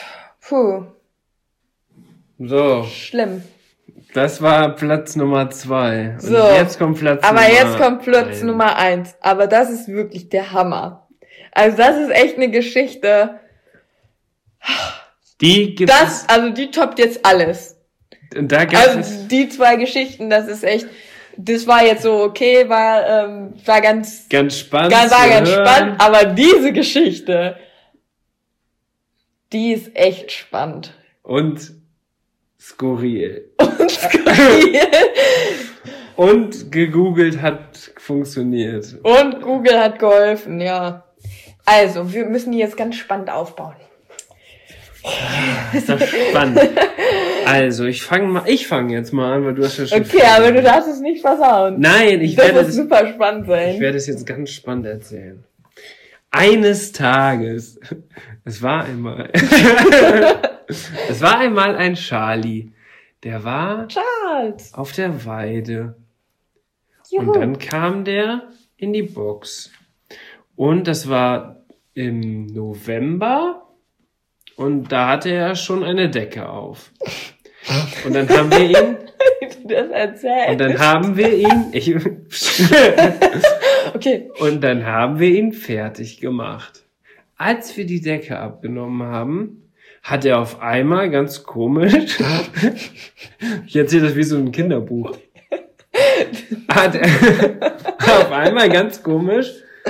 So, schlimm. das war Platz Nummer 2. So, Und jetzt kommt Platz Aber Nummer jetzt kommt Platz 1. Nummer 1. Aber das ist wirklich der Hammer. Also das ist echt eine Geschichte. Die gibt es, Die toppt jetzt alles. und da gab es, Also die 2 Geschichten, das ist echt, das war jetzt so okay, war ganz ganz spannend. war zu ganz hören. spannend, aber diese Geschichte, die ist echt spannend. Und skurril. Und skurril. Und gegoogelt hat funktioniert. Und Google hat geholfen, ja. Also, wir müssen die jetzt ganz spannend aufbauen. Ist das spannend. Also, ich fange jetzt mal an, weil du hast ja schon... Okay, aber du darfst es nicht versauen. Nein, ich Das werde wird es super spannend sein. es jetzt ganz spannend erzählen. Eines Tages, es war einmal ein Charlie, der war Charles. auf der Weide. Juhu. Und dann kam der in die Box. Und das war im November. und da hatte er schon eine Decke auf. Und dann haben wir ihn... Das erzählt. Und dann haben wir ihn... Okay. Und dann haben wir ihn fertig gemacht. Als wir die Decke abgenommen haben, hat er auf einmal ganz komisch... Ich erzähle das wie so ein Kinderbuch. Hat er auf einmal ganz komisch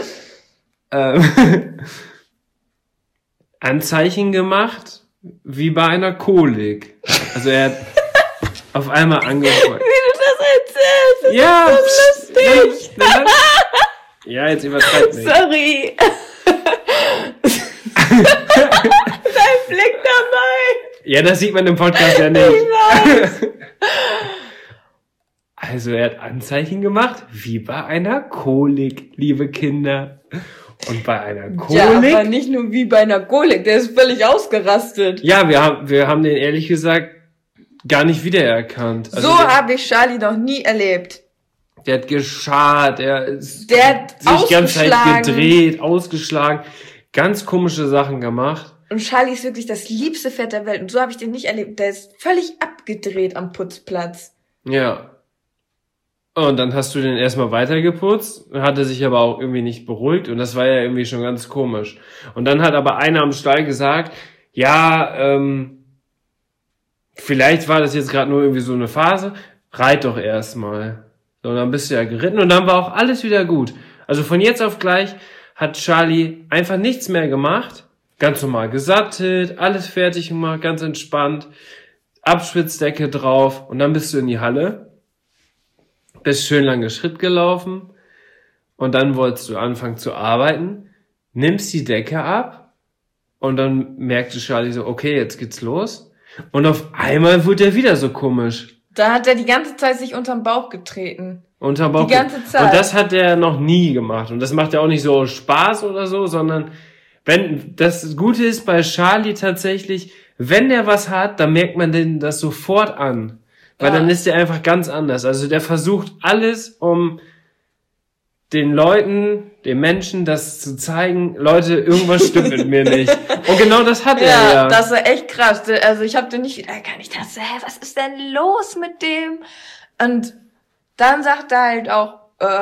Anzeichen gemacht, wie bei einer Kolik. Also er hat auf einmal angefangen. Wie du das erzählst, das Ja, ist so lustig. Ja, jetzt übertreib nicht. Sorry. Dein Blick dabei. Ja, das sieht man im Podcast ja nicht. Ich weiß. Also er hat Anzeichen gemacht, wie bei einer Kolik, liebe Kinder. Und bei einer Kolik... Ja, aber nicht nur wie bei einer Kolik, der ist völlig ausgerastet. Ja, wir haben den ehrlich gesagt gar nicht wiedererkannt. Also So habe ich Charlie noch nie erlebt. der hat geschart, der Der hat sich die ganze Zeit ausgeschlagen. gedreht, ausgeschlagen, ganz komische Sachen gemacht. Und Charlie ist wirklich das liebste Pferd der Welt. Und so habe ich den nicht erlebt. Der ist völlig abgedreht am Putzplatz. Ja. Und dann hast du den erstmal weitergeputzt, hat er sich aber auch irgendwie nicht beruhigt und das war ja irgendwie schon ganz komisch. Und dann hat aber einer am Stall gesagt, ja, vielleicht war das jetzt gerade nur irgendwie so eine Phase, reit doch erstmal. So, und dann bist du ja geritten und dann war auch alles wieder gut. Also von jetzt auf gleich hat Charlie einfach nichts mehr gemacht, ganz normal gesattelt, alles fertig gemacht, ganz entspannt, Abschwitzdecke drauf und dann bist du in die Halle. Bist schön lange Schritt gelaufen und dann wolltest du anfangen zu arbeiten, nimmst die Decke ab und dann merkte Charlie so, okay, jetzt geht's los. Und auf einmal wurde er wieder so komisch. Da hat er die ganze Zeit sich unterm Bauch getreten. Unterm Bauch. Die ganze Zeit. Und das hat er noch nie gemacht. Und das macht er auch nicht so aus Spaß oder so, sondern wenn das Gute ist bei Charlie tatsächlich, wenn der was hat, dann merkt man den das sofort an. Weil Ja. dann ist der einfach ganz anders. Also der versucht alles, um den Leuten, den Menschen das zu zeigen, Leute, irgendwas stimmt mit mir nicht. Und genau das hat er ja. Das war echt krass. Also ich habe den nicht, kann ich das, was ist denn los mit dem? Und dann sagt er halt auch,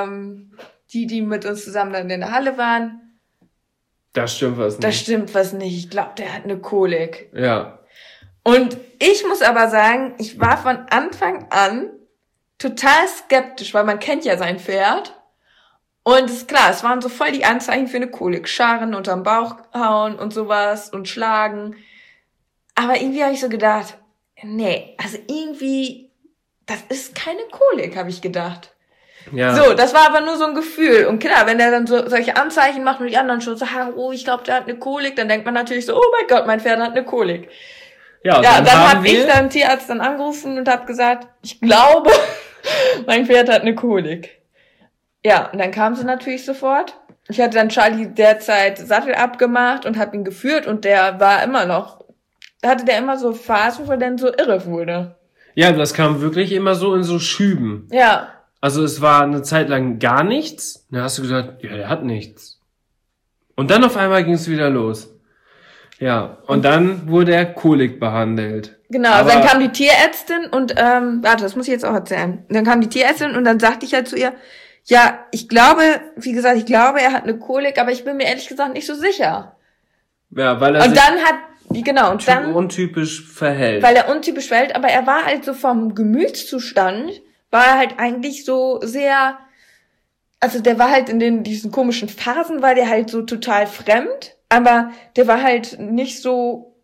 die mit uns zusammen dann in der Halle waren, Da stimmt was da nicht. stimmt was nicht. Ich glaube, der hat eine Kolik. Ja. Und ich muss aber sagen, ich war von Anfang an total skeptisch, weil man kennt ja sein Pferd. Und ist klar, es waren so voll die Anzeichen für eine Kolik. Scharen unterm Bauch hauen und sowas und schlagen. Aber irgendwie habe ich so gedacht, nee, also irgendwie, das ist keine Kolik, habe ich gedacht. Ja. So, das war aber nur so ein Gefühl. Und klar, wenn der dann so solche Anzeichen macht und die anderen schon sagen, oh, ich glaube, der hat eine Kolik, dann denkt man natürlich so, oh mein Gott, mein Pferd hat eine Kolik. Ja, Ja, dann haben habe ich dann Tierarzt dann angerufen und habe gesagt, ich glaube, mein Pferd hat eine Kolik. Ja, und dann kam sie natürlich sofort. Ich hatte dann Charlie derzeit Sattel abgemacht und habe ihn geführt und der war immer noch, hatte der immer so Phasen, wo er dann so irre wurde. Ja, das kam wirklich immer so in so Schüben. Ja, Also es war eine Zeit lang gar nichts. Dann hast du gesagt, ja, der hat nichts. Und dann auf einmal ging es wieder los. Ja, und dann wurde er Kolik behandelt. genau. Aber Dann kam die Tierärztin und, warte, das muss ich jetzt auch erzählen. Dann kam die Tierärztin und dann sagte ich halt zu ihr, ja, ich glaube, wie gesagt, ich glaube, er hat eine Kolik, aber ich bin mir ehrlich gesagt nicht so sicher. ja, weil er Und sich dann hat, genau, und dann, untypisch verhält. weil er untypisch verhält, aber er war halt so vom Gemütszustand, war er halt eigentlich so sehr, also der war halt in diesen komischen Phasen, war der halt so total fremd, aber der war halt nicht so,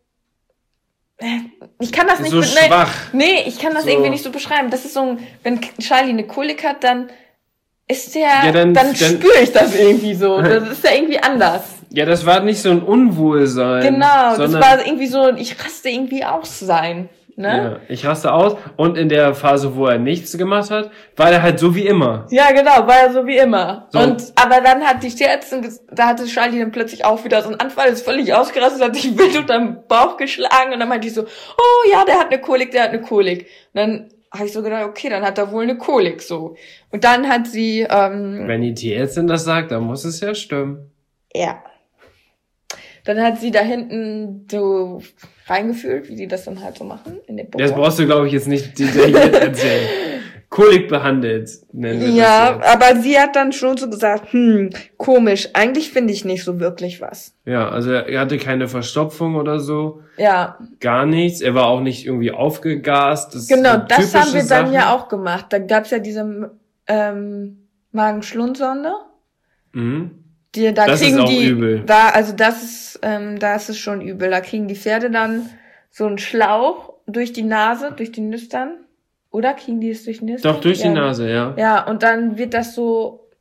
ich kann das nicht, So schwach. Nee, ich kann das So. irgendwie nicht so beschreiben. Das ist so ein, wenn Charlie eine Kolik hat, dann ist der, Ja, dann spüre ich das irgendwie so. Das ist ja irgendwie anders. Ja, das war nicht so ein Unwohlsein. Genau, das sondern, war irgendwie so, ich raste irgendwie aus sein. Ne? Ja, ich raste aus. Und in der Phase, wo er nichts gemacht hat, war er halt so wie immer. Ja, genau, war ja so wie immer. So. Aber dann hat die Tierärztin, da hatte Charlie dann plötzlich auch wieder so einen Anfall, ist völlig ausgerastet, hat sich wild unterm Bauch geschlagen und dann meinte ich so, oh ja, der hat eine Kolik, der hat eine Kolik. Und dann habe ich so gedacht, okay, dann hat er wohl eine Kolik, so. Und dann hat sie, Wenn die Tierärztin das sagt, dann muss es ja stimmen. ja. Dann hat sie da hinten so reingefühlt, wie die das dann halt so machen in den Popo. Das brauchst du, glaube ich, jetzt nicht detailliert erzählen. Kolik behandelt, nennen wir das Ja, jetzt. aber sie hat dann schon so gesagt, komisch, eigentlich finde ich nicht so wirklich was. Ja, also er hatte keine Verstopfung oder so, Ja, gar nichts. Er war auch nicht irgendwie aufgegast. Das genau, sind das haben typische wir dann Sachen. ja auch gemacht. Da gab's ja diese Magen-Schlund-Sonde. Mhm. Da Das kriegen ist auch die, übel. da ist es schon übel. Da kriegen die Pferde dann so einen Schlauch durch die Nase, durch die Nüstern. Oder kriegen die es durch die Nüstern? Doch, durch die Nase, ja. Ja, und dann wird das so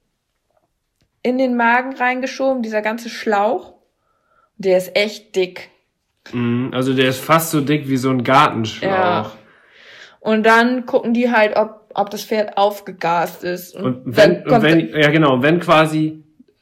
in den Magen reingeschoben, dieser ganze Schlauch. Der ist echt dick. Mhm. Also der ist fast so dick wie so ein Gartenschlauch. Ja. Und dann gucken die halt, ob das Pferd aufgegast ist. Und dann kommt wenn quasi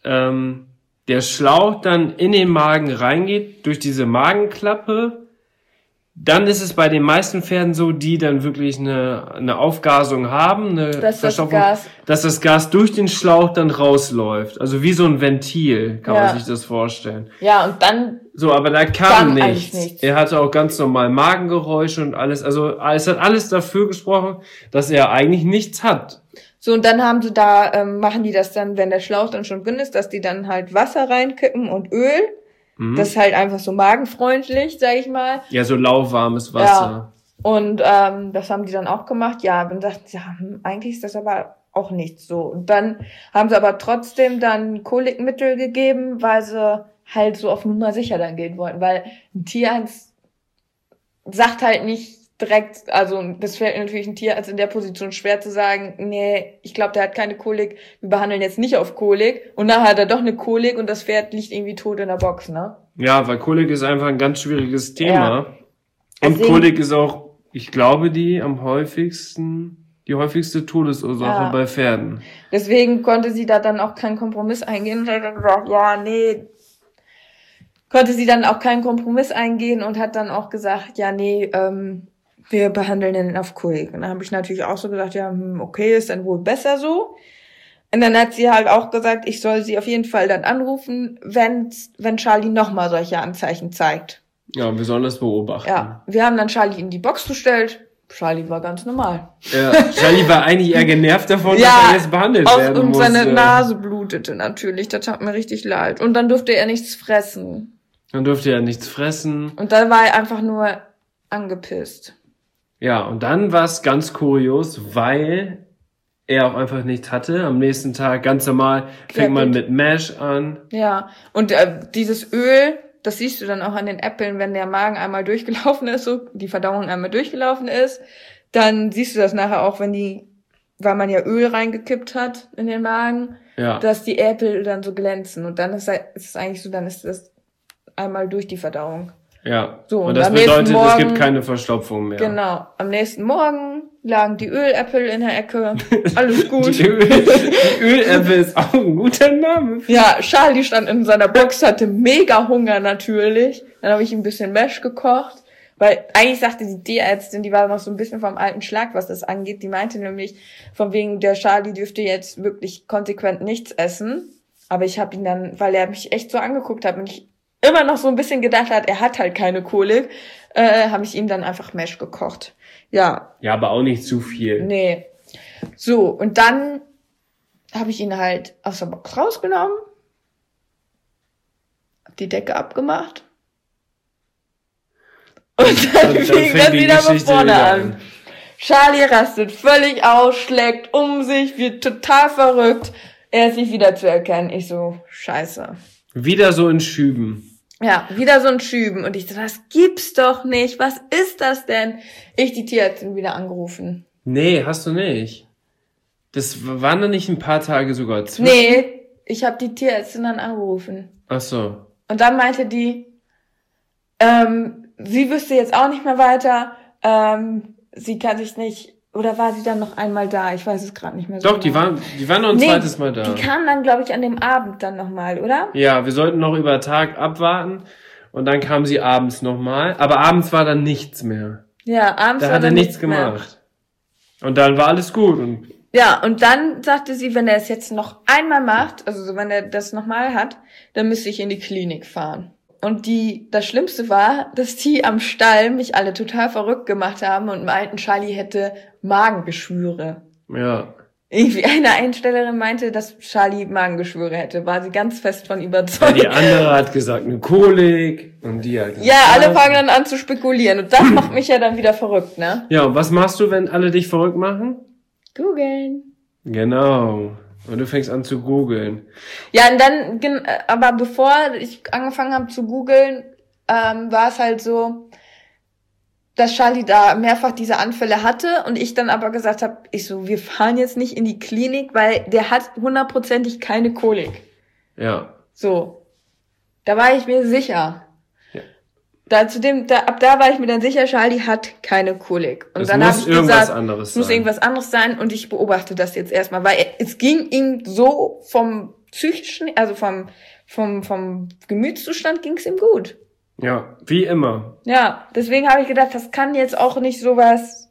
der Schlauch dann in den Magen reingeht, durch diese Magenklappe, dann ist es bei den meisten Pferden so, die dann wirklich eine Aufgasung haben, eine Dass das Verstopfung, Gas- dass das Gas durch den Schlauch dann rausläuft. Also wie so ein Ventil, kann Ja. man sich das vorstellen. ja, und dann, So, aber da kam Dann eigentlich nichts. nichts. Er hatte auch ganz normal Magengeräusche und alles. Also es hat alles dafür gesprochen, dass er eigentlich nichts hat. so, und dann haben sie machen die das dann, wenn der Schlauch dann schon drin ist, dass die dann halt Wasser reinkippen und Öl. Das ist halt einfach so magenfreundlich, sag ich mal. Ja, so lauwarmes Wasser. Und das haben die dann auch gemacht. Ja, dann sagten sie, ja, eigentlich ist das aber auch nichts so. Und dann haben sie aber trotzdem dann Kolikmittel gegeben, weil sie halt so auf Nummer sicher dann gehen wollten. Weil ein Tierarzt sagt halt nicht direkt, also das fällt natürlich ein Tierarzt in der Position schwer zu sagen, nee, ich glaube, der hat keine Kolik, wir behandeln jetzt nicht auf Kolik. Und nachher hat er doch eine Kolik und das Pferd liegt irgendwie tot in der Box, ne? Ja, weil Kolik ist einfach ein ganz schwieriges Thema. Ja. Und Deswegen- Kolik ist auch, ich glaube, die häufigste Todesursache Ja. bei Pferden. Deswegen konnte sie da dann auch keinen Kompromiss eingehen. Und hat dann gesagt, ja, nee, konnte sie dann auch keinen Kompromiss eingehen und hat dann auch gesagt, ja, nee, wir behandeln den auf Kolik. Und dann habe ich natürlich auch so gesagt, ja, okay, ist dann wohl besser so. Und dann hat sie halt auch gesagt, ich soll sie auf jeden Fall dann anrufen, wenn Charlie nochmal solche Anzeichen zeigt. Ja, wir sollen das beobachten. Ja, wir haben dann Charlie in die Box gestellt. Charlie war ganz normal. Ja, Charlie war eigentlich eher genervt davon, dass er jetzt behandelt werden und musste. seine Nase blutete natürlich. Das tat mir richtig leid. Und dann durfte er nichts fressen. Dann durfte er nichts fressen. Und dann war er einfach nur angepisst. Ja, und dann war es ganz kurios, weil er auch einfach nichts hatte. Am nächsten Tag ganz normal fängt man mit Mash an. Ja, und dieses Öl, das siehst du dann auch an den Äpfeln, wenn der Magen einmal durchgelaufen ist, so die Verdauung einmal durchgelaufen ist, dann siehst du das nachher auch, weil man ja Öl reingekippt hat in den Magen, Ja. dass die Äpfel dann so glänzen. Und dann ist es eigentlich so, dann ist das einmal durch die Verdauung. Ja. So, und und das am nächsten bedeutet, es gibt Morgen- keine Verstopfung mehr. Genau. Am nächsten Morgen lagen die Öläpfel in der Ecke. Alles gut. Die Öläpfel ist auch ein guter Name. Ja, Charlie stand in seiner Box, hatte mega Hunger natürlich. Dann habe ich ein bisschen Mesh gekocht. Weil eigentlich sagte die Tierärztin, die war noch so ein bisschen vom alten Schlag, was das angeht. Die meinte nämlich, von wegen der Charlie dürfte jetzt wirklich konsequent nichts essen. Aber ich habe ihn dann, weil er mich echt so angeguckt hat und ich immer noch so ein bisschen gedacht hat, er hat halt keine Kolik, habe ich ihm dann einfach Mesh gekocht. Ja, Ja, aber auch nicht zu viel. nee. So, und dann habe ich ihn halt aus der Box rausgenommen, hab die Decke abgemacht und dann Und fing das die wieder von Geschichte vorne wieder an. Charlie rastet völlig aus, schlägt um sich, wird total verrückt. Er ist nicht wieder zu erkennen. Ich so, scheiße. Wieder so in Schüben. Ja, wieder so ein Schüben. Und ich so, das gibt's doch nicht. Was ist das denn? Ich die Tierärztin wieder angerufen. Nee, hast du nicht. Das waren dann nicht ein paar Tage sogar zwischen? Nee, ich habe die Tierärztin dann angerufen. Ach so. Und dann meinte die, sie wüsste jetzt auch nicht mehr weiter. Sie kann sich nicht, oder war sie dann noch einmal da? Ich weiß es gerade nicht mehr so Doch, die genau. waren noch ein zweites Mal da. Die kam dann, glaube ich, an dem Abend dann nochmal, oder? Ja, wir sollten noch über Tag abwarten. Und dann kam sie abends nochmal. Aber abends war dann nichts mehr. Ja, abends Da war hat er dann nichts mehr. gemacht. Und dann war alles gut. Und Ja, und dann sagte sie, wenn er es jetzt noch einmal macht, also wenn er das nochmal hat, dann müsste ich in die Klinik fahren. Und das Schlimmste war, dass die am Stall mich alle total verrückt gemacht haben und meinten, Charlie hätte Magengeschwüre. Ja. Irgendwie eine Einstellerin meinte, dass Charlie Magengeschwüre hätte. War sie ganz fest von überzeugt. Ja, die andere hat gesagt, eine Kolik. Und die halt. Ja, alle fangen dann an zu spekulieren. Und das macht mich ja dann wieder verrückt, ne? Ja, und was machst du, wenn alle dich verrückt machen? Googeln. Genau. Und du fängst an zu googeln. Ja, und dann, aber bevor ich angefangen habe zu googeln, war es halt so, dass Charlie da mehrfach diese Anfälle hatte und ich dann aber gesagt habe, wir fahren jetzt nicht in die Klinik, weil der hat 100%ig keine Kolik. Ja. So. Da war ich mir sicher. Ja. Ab da war ich mir dann sicher, Charlie hat keine Kolik. Und es dann muss habe ich irgendwas gesagt, anderes es muss sein. irgendwas anderes sein und ich beobachte das jetzt erstmal, weil es ging ihm so vom psychischen, also vom Gemütszustand ging es ihm gut. Ja, wie immer. Ja, deswegen habe ich gedacht, das kann jetzt auch nicht sowas,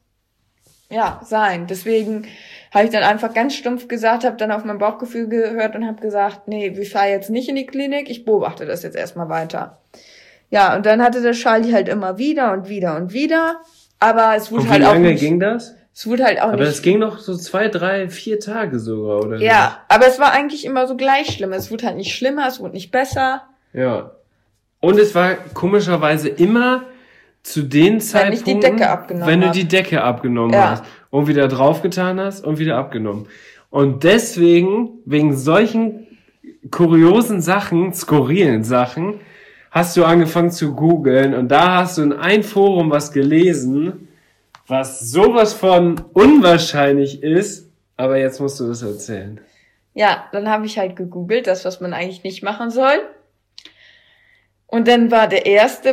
sein. Deswegen habe ich dann einfach ganz stumpf gesagt, habe dann auf mein Bauchgefühl gehört und habe gesagt, nee, wir fahren jetzt nicht in die Klinik, ich beobachte das jetzt erstmal weiter. Ja, und dann hatte der Charlie halt immer wieder und wieder und wieder, aber es wurde Und halt wie auch lange nicht, ging das? es wurde halt auch Aber nicht. es ging noch so 2, 3, 4 Tage sogar, oder? Ja, aber es war eigentlich immer so gleich schlimm. Es wurde halt nicht schlimmer, es wurde nicht besser. Ja. Und es war komischerweise immer zu den Zeitpunkten, ich die Decke abgenommen wenn du hab. die Decke abgenommen Ja. hast und wieder draufgetan hast und wieder abgenommen. Und deswegen, wegen solchen kuriosen Sachen, skurrilen Sachen, hast du angefangen zu googeln und da hast du in ein Forum was gelesen, was sowas von unwahrscheinlich ist, aber jetzt musst du das erzählen. Ja, dann habe ich halt gegoogelt, das, was man eigentlich nicht machen soll. Und dann war das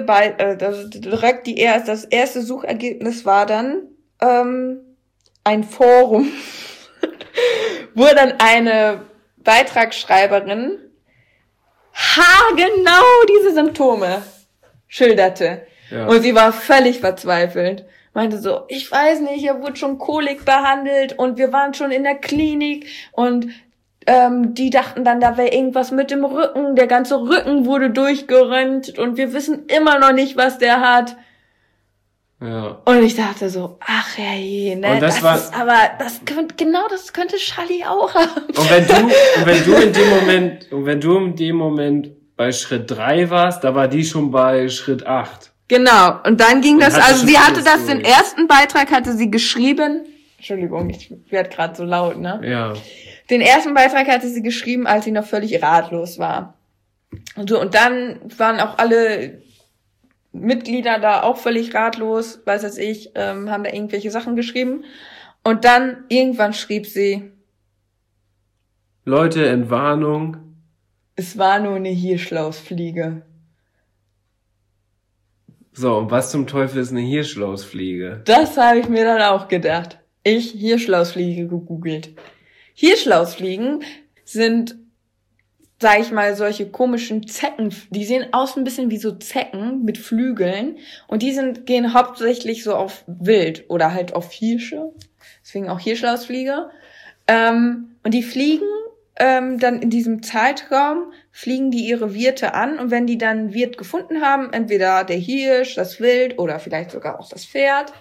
erste Suchergebnis war dann ein Forum, wo dann eine Beitragsschreiberin haargenau diese Symptome schilderte. Ja. Und sie war völlig verzweifelt. Meinte so, ich weiß nicht, er wurde schon Kolik behandelt und wir waren schon in der Klinik und die dachten dann, da wäre irgendwas mit dem Rücken, der ganze Rücken wurde durchgeröntgt und wir wissen immer noch nicht, was der hat. Ja. Und ich dachte so, ach herrje, ne, Und das war- das könnte Charlie auch haben. Und wenn du in dem Moment bei Schritt 3 warst, da war die schon bei Schritt 8. Genau, und dann ging das, hatte also schon sie hatte alles das, den durch. ersten Beitrag hatte sie geschrieben, Entschuldigung, ich werd gerade so laut, ne? Ja. Den ersten Beitrag hatte sie geschrieben, als sie noch völlig ratlos war. Und so, und dann waren auch alle Mitglieder da auch völlig ratlos, weiß ich, haben da irgendwelche Sachen geschrieben. Und dann, irgendwann schrieb sie, Leute, Entwarnung. es war nur eine Hirschlausfliege. So, und was zum Teufel ist eine Hirschlausfliege? Das habe ich mir dann auch gedacht. Hirschlausfliege gegoogelt. Hirschlausfliegen sind, sag ich mal, solche komischen Zecken, die sehen aus ein bisschen wie so Zecken mit Flügeln und gehen hauptsächlich so auf Wild oder halt auf Hirsche, deswegen auch Hirschlausfliege. Und die fliegen dann in diesem Zeitraum, fliegen die ihre Wirte an und wenn die dann einen Wirt gefunden haben, entweder der Hirsch, das Wild oder vielleicht sogar auch das Pferd,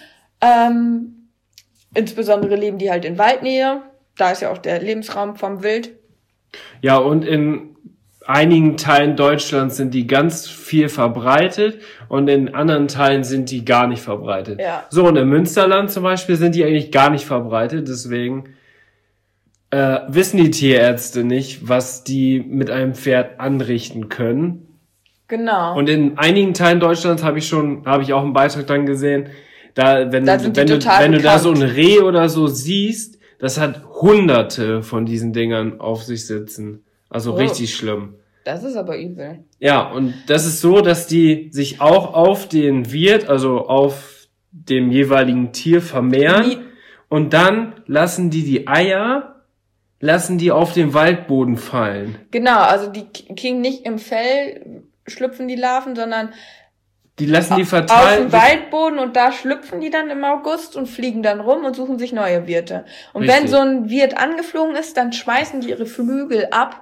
insbesondere leben die halt in Waldnähe, da ist ja auch der Lebensraum vom Wild. Ja, und in einigen Teilen Deutschlands sind die ganz viel verbreitet und in anderen Teilen sind die gar nicht verbreitet. Ja. So, und im Münsterland zum Beispiel sind die eigentlich gar nicht verbreitet, deswegen wissen die Tierärzte nicht, was die mit einem Pferd anrichten können. Genau. Und in einigen Teilen Deutschlands habe ich auch einen Beitrag dann gesehen, wenn sind die du total da bekannt. so ein Reh oder so siehst, das hat hunderte von diesen Dingern auf sich sitzen. Also Oh. richtig schlimm. Das ist aber übel. Ja, und das ist so, dass die sich auch auf den Wirt, also auf dem jeweiligen Tier vermehren und dann lassen die Eier auf den Waldboden fallen. Genau, also die kriegen nicht im Fell, schlüpfen die Larven, sondern Die lassen die auf verteilen. dem Waldboden und da schlüpfen die dann im August und fliegen dann rum und suchen sich neue Wirte. Und Richtig. wenn so ein Wirt angeflogen ist, dann schmeißen die ihre Flügel ab,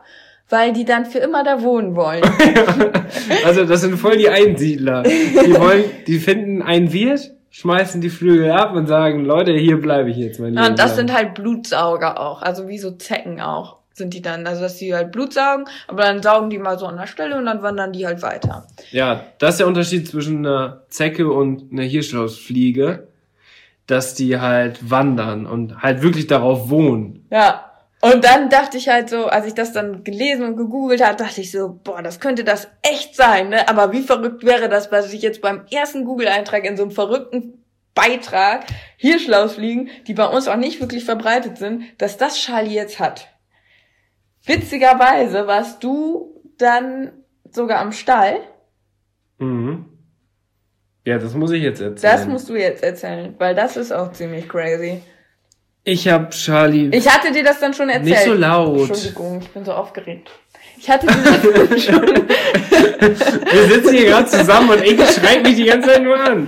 weil die dann für immer da wohnen wollen. Also das sind voll die Einsiedler. Die finden einen Wirt, schmeißen die Flügel ab und sagen, Leute, hier bleibe ich jetzt, mein Lieber. Und das sind halt Blutsauger auch, also wie so Zecken auch sind die dann. Also dass die halt Blut saugen, aber dann saugen die mal so an der Stelle und dann wandern die halt weiter. Ja, das ist der Unterschied zwischen einer Zecke und einer Hirschlausfliege, dass die halt wandern und halt wirklich darauf wohnen. Ja. Und dann dachte ich halt so, als ich das dann gelesen und gegoogelt habe, dachte ich so, boah, das könnte das echt sein, ne? Aber wie verrückt wäre das, was ich jetzt beim ersten Google-Eintrag in so einem verrückten Beitrag Hirschlausfliegen, die bei uns auch nicht wirklich verbreitet sind, dass das Charlie jetzt hat. Witzigerweise warst du dann sogar am Stall. Mhm. Ja, das muss ich jetzt erzählen. Das musst du jetzt erzählen, weil das ist auch ziemlich crazy. Ich hab Charlie... Ich hatte dir das dann schon erzählt. Nicht so laut. Entschuldigung, ich bin so aufgeregt. Ich hatte dir das schon... Wir sitzen hier gerade zusammen und ich schreibe mich die ganze Zeit nur an.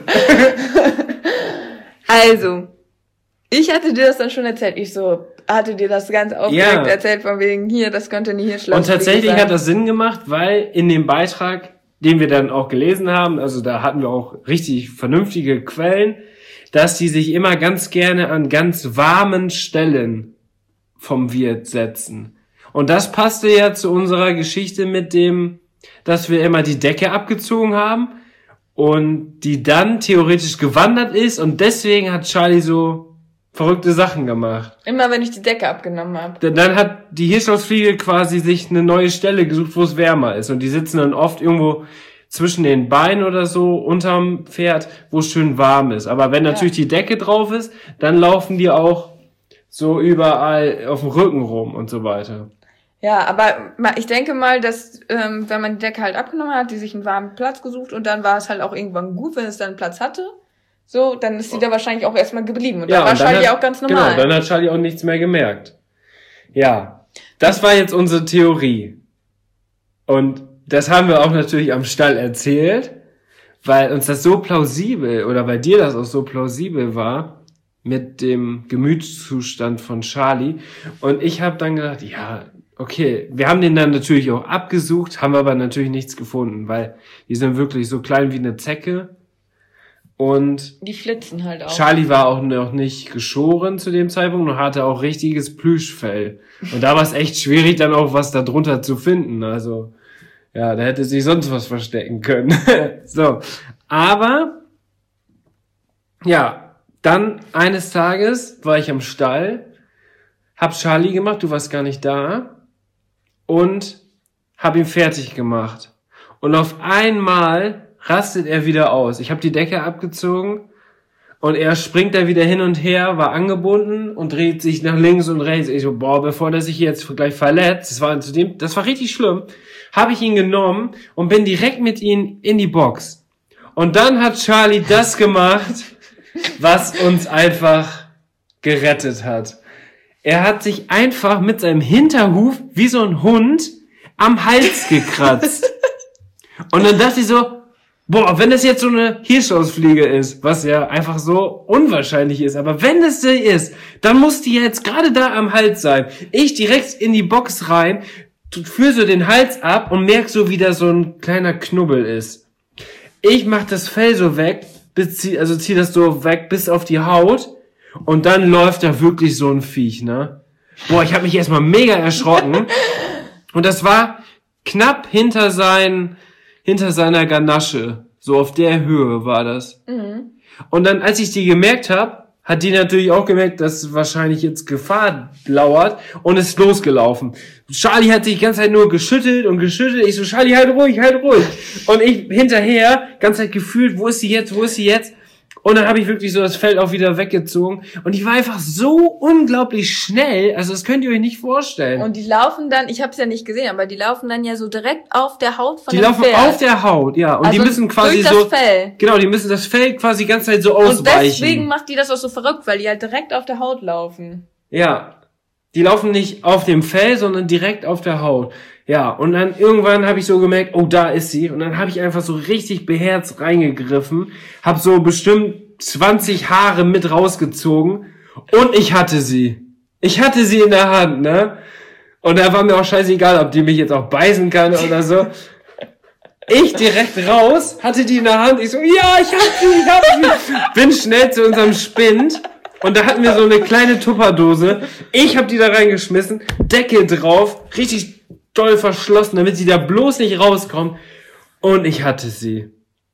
Also, ich hatte dir das dann schon erzählt. Ich so, hatte dir das ganz aufgeregt erzählt, von wegen hier, das könnte nie hier Schloss Und tatsächlich sein. hat das Sinn gemacht, weil in dem Beitrag, den wir dann auch gelesen haben, also da hatten wir auch richtig vernünftige Quellen, dass die sich immer ganz gerne an ganz warmen Stellen vom Wirt setzen. Und das passte ja zu unserer Geschichte mit dem, dass wir immer die Decke abgezogen haben und die dann theoretisch gewandert ist und deswegen hat Charlie so verrückte Sachen gemacht. Immer wenn ich die Decke abgenommen habe. Dann hat die Hirschlausfliege quasi sich eine neue Stelle gesucht, wo es wärmer ist und die sitzen dann oft irgendwo zwischen den Beinen oder so unterm Pferd, wo es schön warm ist. Aber wenn natürlich die Decke drauf ist, dann laufen die auch so überall auf dem Rücken rum und so weiter. Ja, aber ich denke mal, dass wenn man die Decke halt abgenommen hat, die sich einen warmen Platz gesucht und dann war es halt auch irgendwann gut, wenn es dann einen Platz hatte. So, dann ist sie da wahrscheinlich auch erstmal geblieben. Und dann war Charlie auch ganz normal. Genau, dann hat Charlie auch nichts mehr gemerkt. Ja, das war jetzt unsere Theorie. Und das haben wir auch natürlich am Stall erzählt, weil uns das so plausibel, oder bei dir das auch so plausibel war, mit dem Gemütszustand von Charlie. Und ich habe dann gedacht, ja, okay, wir haben den dann natürlich auch abgesucht, haben aber natürlich nichts gefunden, weil die sind wirklich so klein wie eine Zecke. Und die flitzen halt auch. Charlie war auch noch nicht geschoren zu dem Zeitpunkt und hatte auch richtiges Plüschfell. Und da war es echt schwierig, dann auch was da drunter zu finden. Also, ja, da hätte sich sonst was verstecken können. So, aber, ja, dann eines Tages war ich am Stall, hab Charlie gemacht, du warst gar nicht da, und hab ihn fertig gemacht. Und auf einmal rastet er wieder aus. Ich habe die Decke abgezogen und er springt da wieder hin und her, war angebunden und dreht sich nach links und rechts. Ich so, boah, bevor der sich jetzt gleich verletzt, das war richtig schlimm, habe ich ihn genommen und bin direkt mit ihm in die Box. Und dann hat Charlie das gemacht, was uns einfach gerettet hat. Er hat sich einfach mit seinem Hinterhuf wie so ein Hund am Hals gekratzt. Und dann dachte ich so, boah, wenn das jetzt so eine Hirschlausfliege ist, was ja einfach so unwahrscheinlich ist, aber wenn das sie ist, dann muss die jetzt gerade da am Hals sein. Ich direkt in die Box rein, führe so den Hals ab und merk so, wie da so ein kleiner Knubbel ist. Ich mach das Fell so weg, zieh das so weg bis auf die Haut und dann läuft da wirklich so ein Viech, ne? Boah, ich habe mich erstmal mega erschrocken und das war knapp hinter seiner Ganasche. So auf der Höhe war das. Mhm. Und dann, als ich die gemerkt habe, hat die natürlich auch gemerkt, dass wahrscheinlich jetzt Gefahr lauert und ist losgelaufen. Charlie hat sich die ganze Zeit nur geschüttelt und geschüttelt. Ich so, Charlie, halt ruhig, halt ruhig. Und ich hinterher, ganze Zeit gefühlt, wo ist sie jetzt, wo ist sie jetzt? Und dann habe ich wirklich so das Fell auch wieder weggezogen. Und die war einfach so unglaublich schnell. Also das könnt ihr euch nicht vorstellen. Und die laufen dann, ich habe es ja nicht gesehen, aber die laufen dann ja so direkt auf der Haut von dem Pferd. Die laufen auf der Haut, ja. Und also die müssen quasi durch das Fell. Genau, die müssen das Fell quasi die ganze Zeit so ausweichen. Und deswegen macht die das auch so verrückt, weil die halt direkt auf der Haut laufen. Ja. Die laufen nicht auf dem Fell, sondern direkt auf der Haut. Ja, und dann irgendwann habe ich so gemerkt, oh, da ist sie. Und dann habe ich einfach so richtig beherzt reingegriffen, habe so bestimmt 20 Haare mit rausgezogen und ich hatte sie. Ich hatte sie in der Hand, ne? Und da war mir auch scheißegal, ob die mich jetzt auch beißen kann oder so. Ich direkt raus, hatte die in der Hand. Ich so, ja, ich hab sie. Bin schnell zu unserem Spind. Und da hatten wir so eine kleine Tupperdose. Ich hab die da reingeschmissen. Deckel drauf. Richtig doll verschlossen, damit sie da bloß nicht rauskommt. Und ich hatte sie.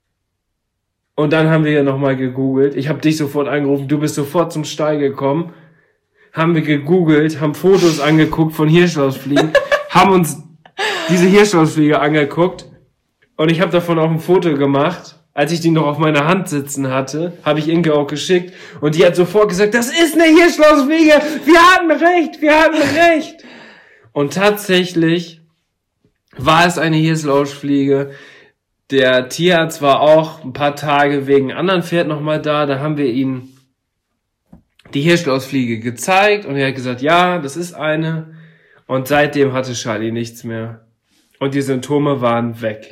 Und dann haben wir ja nochmal gegoogelt. Ich habe dich sofort angerufen. Du bist sofort zum Stall gekommen. Haben wir gegoogelt, haben Fotos angeguckt von Hirschlausfliegen, haben uns diese Hirschlausfliege angeguckt. Und ich habe davon auch ein Foto gemacht. Als ich die noch auf meiner Hand sitzen hatte, habe ich Inge auch geschickt. Und die hat sofort gesagt, das ist eine Hirschlausfliege. Wir hatten recht. Und tatsächlich war es eine Hirschlausfliege. Der Tierarzt war auch ein paar Tage wegen anderen Pferd nochmal da. Da haben wir ihn die Hirschlausfliege gezeigt und er hat gesagt, ja, das ist eine. Und seitdem hatte Charlie nichts mehr. Und die Symptome waren weg.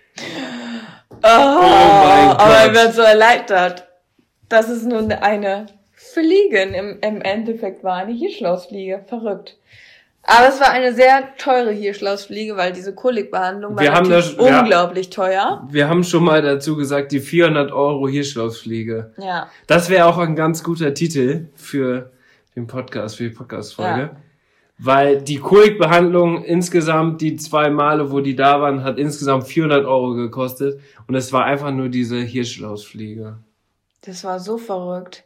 Oh mein Gott. Aber ich bin so erleichtert, dass es nun eine Fliege im Endeffekt war, eine Hirschlausfliege. Verrückt. Aber es war eine sehr teure Hirschlausfliege, weil diese Kolikbehandlung war natürlich unglaublich teuer. Wir haben schon mal dazu gesagt, die 400 € Hirschlausfliege. Ja. Das wäre auch ein ganz guter Titel für den Podcast, für die Podcast-Folge. Ja. Weil die Kolikbehandlung insgesamt, die 2 Male, wo die da waren, hat insgesamt 400 € gekostet. Und es war einfach nur diese Hirschlausfliege. Das war so verrückt.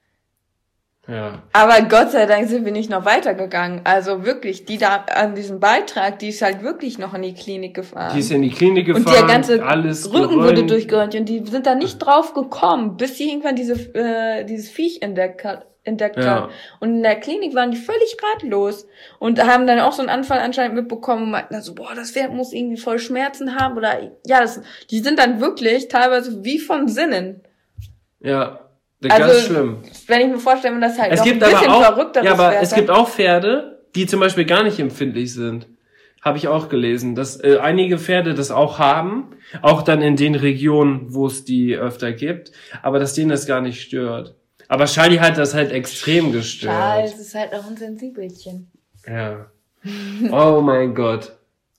Ja. Aber Gott sei Dank sind wir nicht noch weitergegangen. Also wirklich, die da an diesem Beitrag, die ist halt wirklich noch in die Klinik gefahren. Die ist in die Klinik gefahren. Und der ganze Rücken wurde gerönt. durchgerönt. Und die sind da nicht drauf gekommen, bis sie irgendwann dieses Viech entdeckt hat. Und in der Klinik waren die völlig ratlos. Und haben dann auch so einen Anfall anscheinend mitbekommen und meinten so, boah, das Pferd muss irgendwie voll Schmerzen haben. Oder ja, die sind dann wirklich teilweise wie von Sinnen. Ja. Ganz schlimm. Wenn ich mir vorstelle, wenn das halt es noch gibt ein bisschen aber auch, verrückteres ja, aber wäre. Es gibt auch Pferde, die zum Beispiel gar nicht empfindlich sind. Habe ich auch gelesen, dass einige Pferde das auch haben, auch dann in den Regionen, wo es die öfter gibt, aber dass denen das gar nicht stört. Aber Charlie hat das halt extrem gestört. Charlie, es ist halt auch ein Sensibelchen. Ja. Oh mein Gott.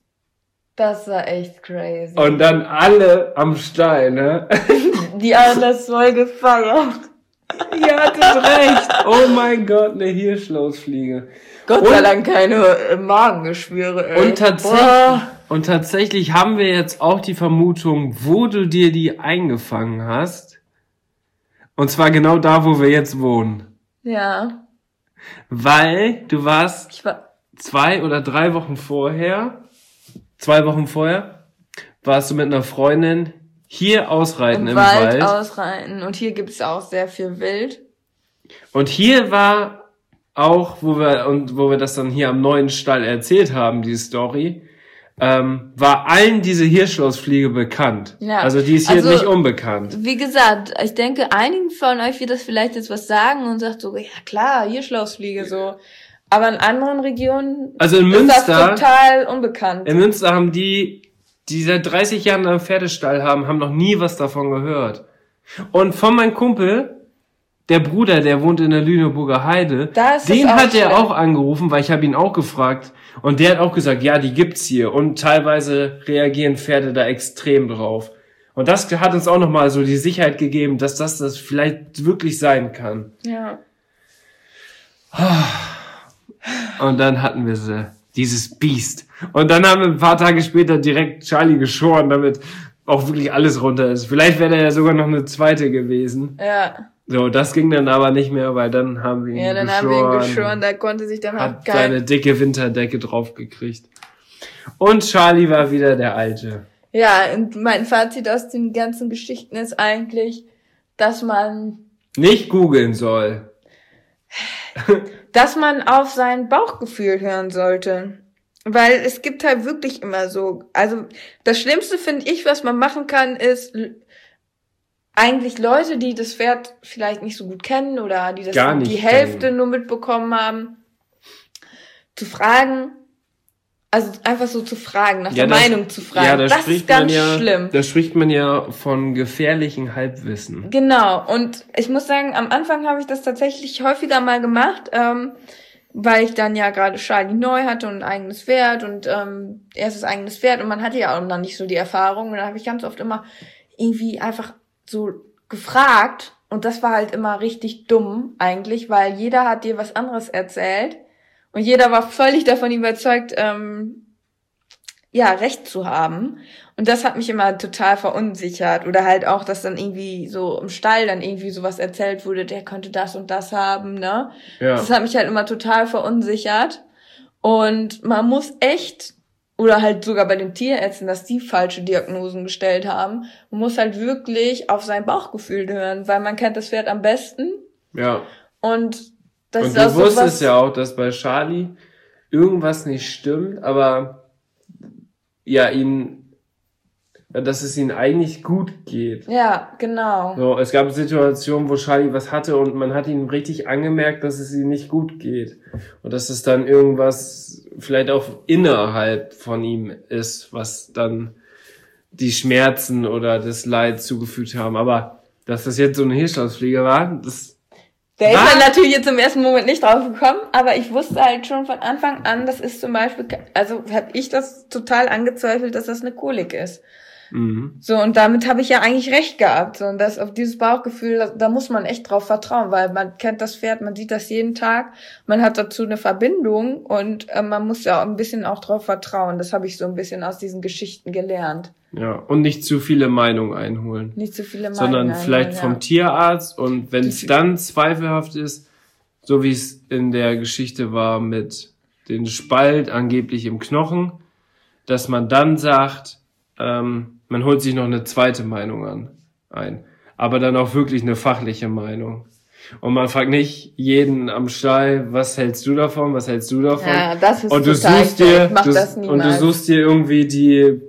Das war echt crazy. Und dann alle am Stall, ne? Die haben das voll gefeiert. Ihr hattet recht. Oh mein Gott, eine Hirschlausfliege. Gott sei Dank keine Magengeschwüre, ey. Und tatsächlich haben wir jetzt auch die Vermutung, wo du dir die eingefangen hast. Und zwar genau da, wo wir jetzt wohnen. Ja. Weil du warst 2 oder 3 Wochen vorher, warst du mit einer Freundin hier ausreiten im Wald. Ausreiten. Und hier gibt es auch sehr viel Wild. Und hier war auch, wo wir das dann hier am neuen Stall erzählt haben, die Story, war allen diese Hirschlausfliege bekannt. Ja. Also die ist hier nicht unbekannt. Wie gesagt, ich denke, einigen von euch wird das vielleicht jetzt was sagen und sagt so, ja klar, Hirschlausfliege so. Aber in anderen Regionen also in Münster, ist das total unbekannt. In Münster haben die seit 30 Jahren einen Pferdestall haben noch nie was davon gehört. Und von meinem Kumpel, der Bruder, der wohnt in der Lüneburger Heide, den hat er auch angerufen, weil ich habe ihn auch gefragt. Und der hat auch gesagt, ja, die gibt's hier. Und teilweise reagieren Pferde da extrem drauf. Und das hat uns auch nochmal so die Sicherheit gegeben, dass das vielleicht wirklich sein kann. Ja. Und dann hatten wir dieses Biest. Und dann haben wir ein paar Tage später direkt Charlie geschoren, damit auch wirklich alles runter ist. Vielleicht wäre da ja sogar noch eine zweite gewesen. Ja. So, das ging dann aber nicht mehr, weil dann haben wir ihn geschoren. Ja, dann haben wir ihn geschoren, da konnte sich dann hat seine dicke Winterdecke drauf gekriegt. Und Charlie war wieder der Alte. Ja, und mein Fazit aus den ganzen Geschichten ist eigentlich, dass man nicht googeln soll. Dass man auf sein Bauchgefühl hören sollte. Weil es gibt halt wirklich immer so, also das Schlimmste finde ich, was man machen kann, ist eigentlich Leute, die das Pferd vielleicht nicht so gut kennen oder die das die Hälfte nur mitbekommen haben, zu fragen, also einfach so zu fragen, nach der Meinung zu fragen. Ja, das ist ganz schlimm. Da spricht man ja von gefährlichen Halbwissen. Genau, und ich muss sagen, am Anfang habe ich das tatsächlich häufiger mal gemacht, weil ich dann ja gerade Charlie neu hatte und ein eigenes Pferd und erstes eigenes Pferd und man hatte ja auch noch nicht so die Erfahrung und dann habe ich ganz oft immer irgendwie einfach so gefragt und das war halt immer richtig dumm eigentlich, weil jeder hat dir was anderes erzählt und jeder war völlig davon überzeugt, Recht zu haben. Und das hat mich immer total verunsichert. Oder halt auch, dass dann irgendwie so im Stall dann irgendwie sowas erzählt wurde, der könnte das und das haben, ne? Ja. Das hat mich halt immer total verunsichert. Und man muss echt, oder halt sogar bei den Tierärzten, dass die falsche Diagnosen gestellt haben, man muss halt wirklich auf sein Bauchgefühl hören, weil man kennt das Pferd am besten. Ja. Und das und ist du auch so wusstest ja auch, dass bei Charlie irgendwas nicht stimmt, aber ja, dass es ihnen eigentlich gut geht. Ja, genau. So, es gab Situationen, wo Charlie was hatte und man hat ihm richtig angemerkt, dass es ihm nicht gut geht. Und dass es dann irgendwas vielleicht auch innerhalb von ihm ist, was dann die Schmerzen oder das Leid zugefügt haben. Aber dass das jetzt so eine Hirschhausfliege war, da ist man natürlich jetzt im ersten Moment nicht drauf gekommen, aber ich wusste halt schon von Anfang an, das ist zum Beispiel, also habe ich das total angezweifelt, dass das eine Kolik ist. Mhm. So, und damit habe ich ja eigentlich recht gehabt. So, und das auf dieses Bauchgefühl, da muss man echt drauf vertrauen, weil man kennt das Pferd, man sieht das jeden Tag, man hat dazu eine Verbindung und man muss ja auch ein bisschen auch drauf vertrauen. Das habe ich so ein bisschen aus diesen Geschichten gelernt. Ja, und nicht zu viele Meinungen einholen. Nicht zu viele Meinungen sondern vielleicht vom Tierarzt und wenn es dann zweifelhaft ist, so wie es in der Geschichte war mit dem Spalt angeblich im Knochen, dass man dann sagt, man holt sich noch eine zweite Meinung ein. Aber dann auch wirklich eine fachliche Meinung. Und man fragt nicht jeden am Stall, was hältst du davon, was hältst du davon? Ja, das ist und du total suchst dir, das und du suchst dir irgendwie die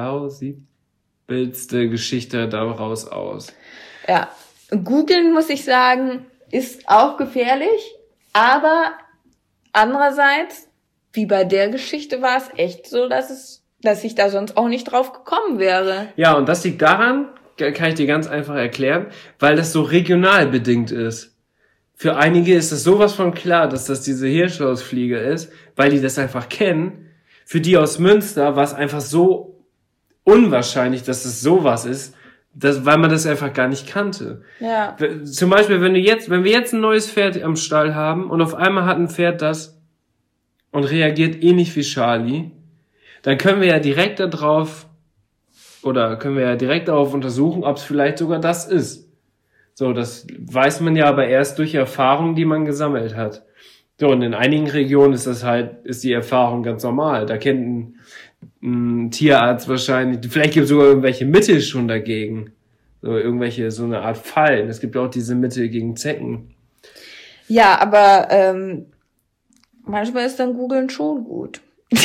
plausibelste Geschichte daraus aus. Ja, googeln, muss ich sagen, ist auch gefährlich, aber andererseits, wie bei der Geschichte, war es echt so, dass ich da sonst auch nicht drauf gekommen wäre. Ja, und das liegt daran, kann ich dir ganz einfach erklären, weil das so regional bedingt ist. Für einige ist es sowas von klar, dass das diese Hirschhausfliege ist, weil die das einfach kennen. Für die aus Münster war es einfach so unwahrscheinlich, dass es sowas ist, weil man das einfach gar nicht kannte. Ja. Zum Beispiel, wenn wir jetzt ein neues Pferd am Stall haben und auf einmal hat ein Pferd das und reagiert ähnlich wie Charlie, dann können wir ja direkt darauf untersuchen, ob es vielleicht sogar das ist. So, das weiß man ja aber erst durch Erfahrung, die man gesammelt hat. So, und in einigen Regionen ist die Erfahrung ganz normal. Da kennt ein Tierarzt wahrscheinlich, vielleicht gibt es sogar irgendwelche Mittel schon dagegen. So eine Art Fallen. Es gibt ja auch diese Mittel gegen Zecken. Ja, aber manchmal ist dann Googlen schon gut.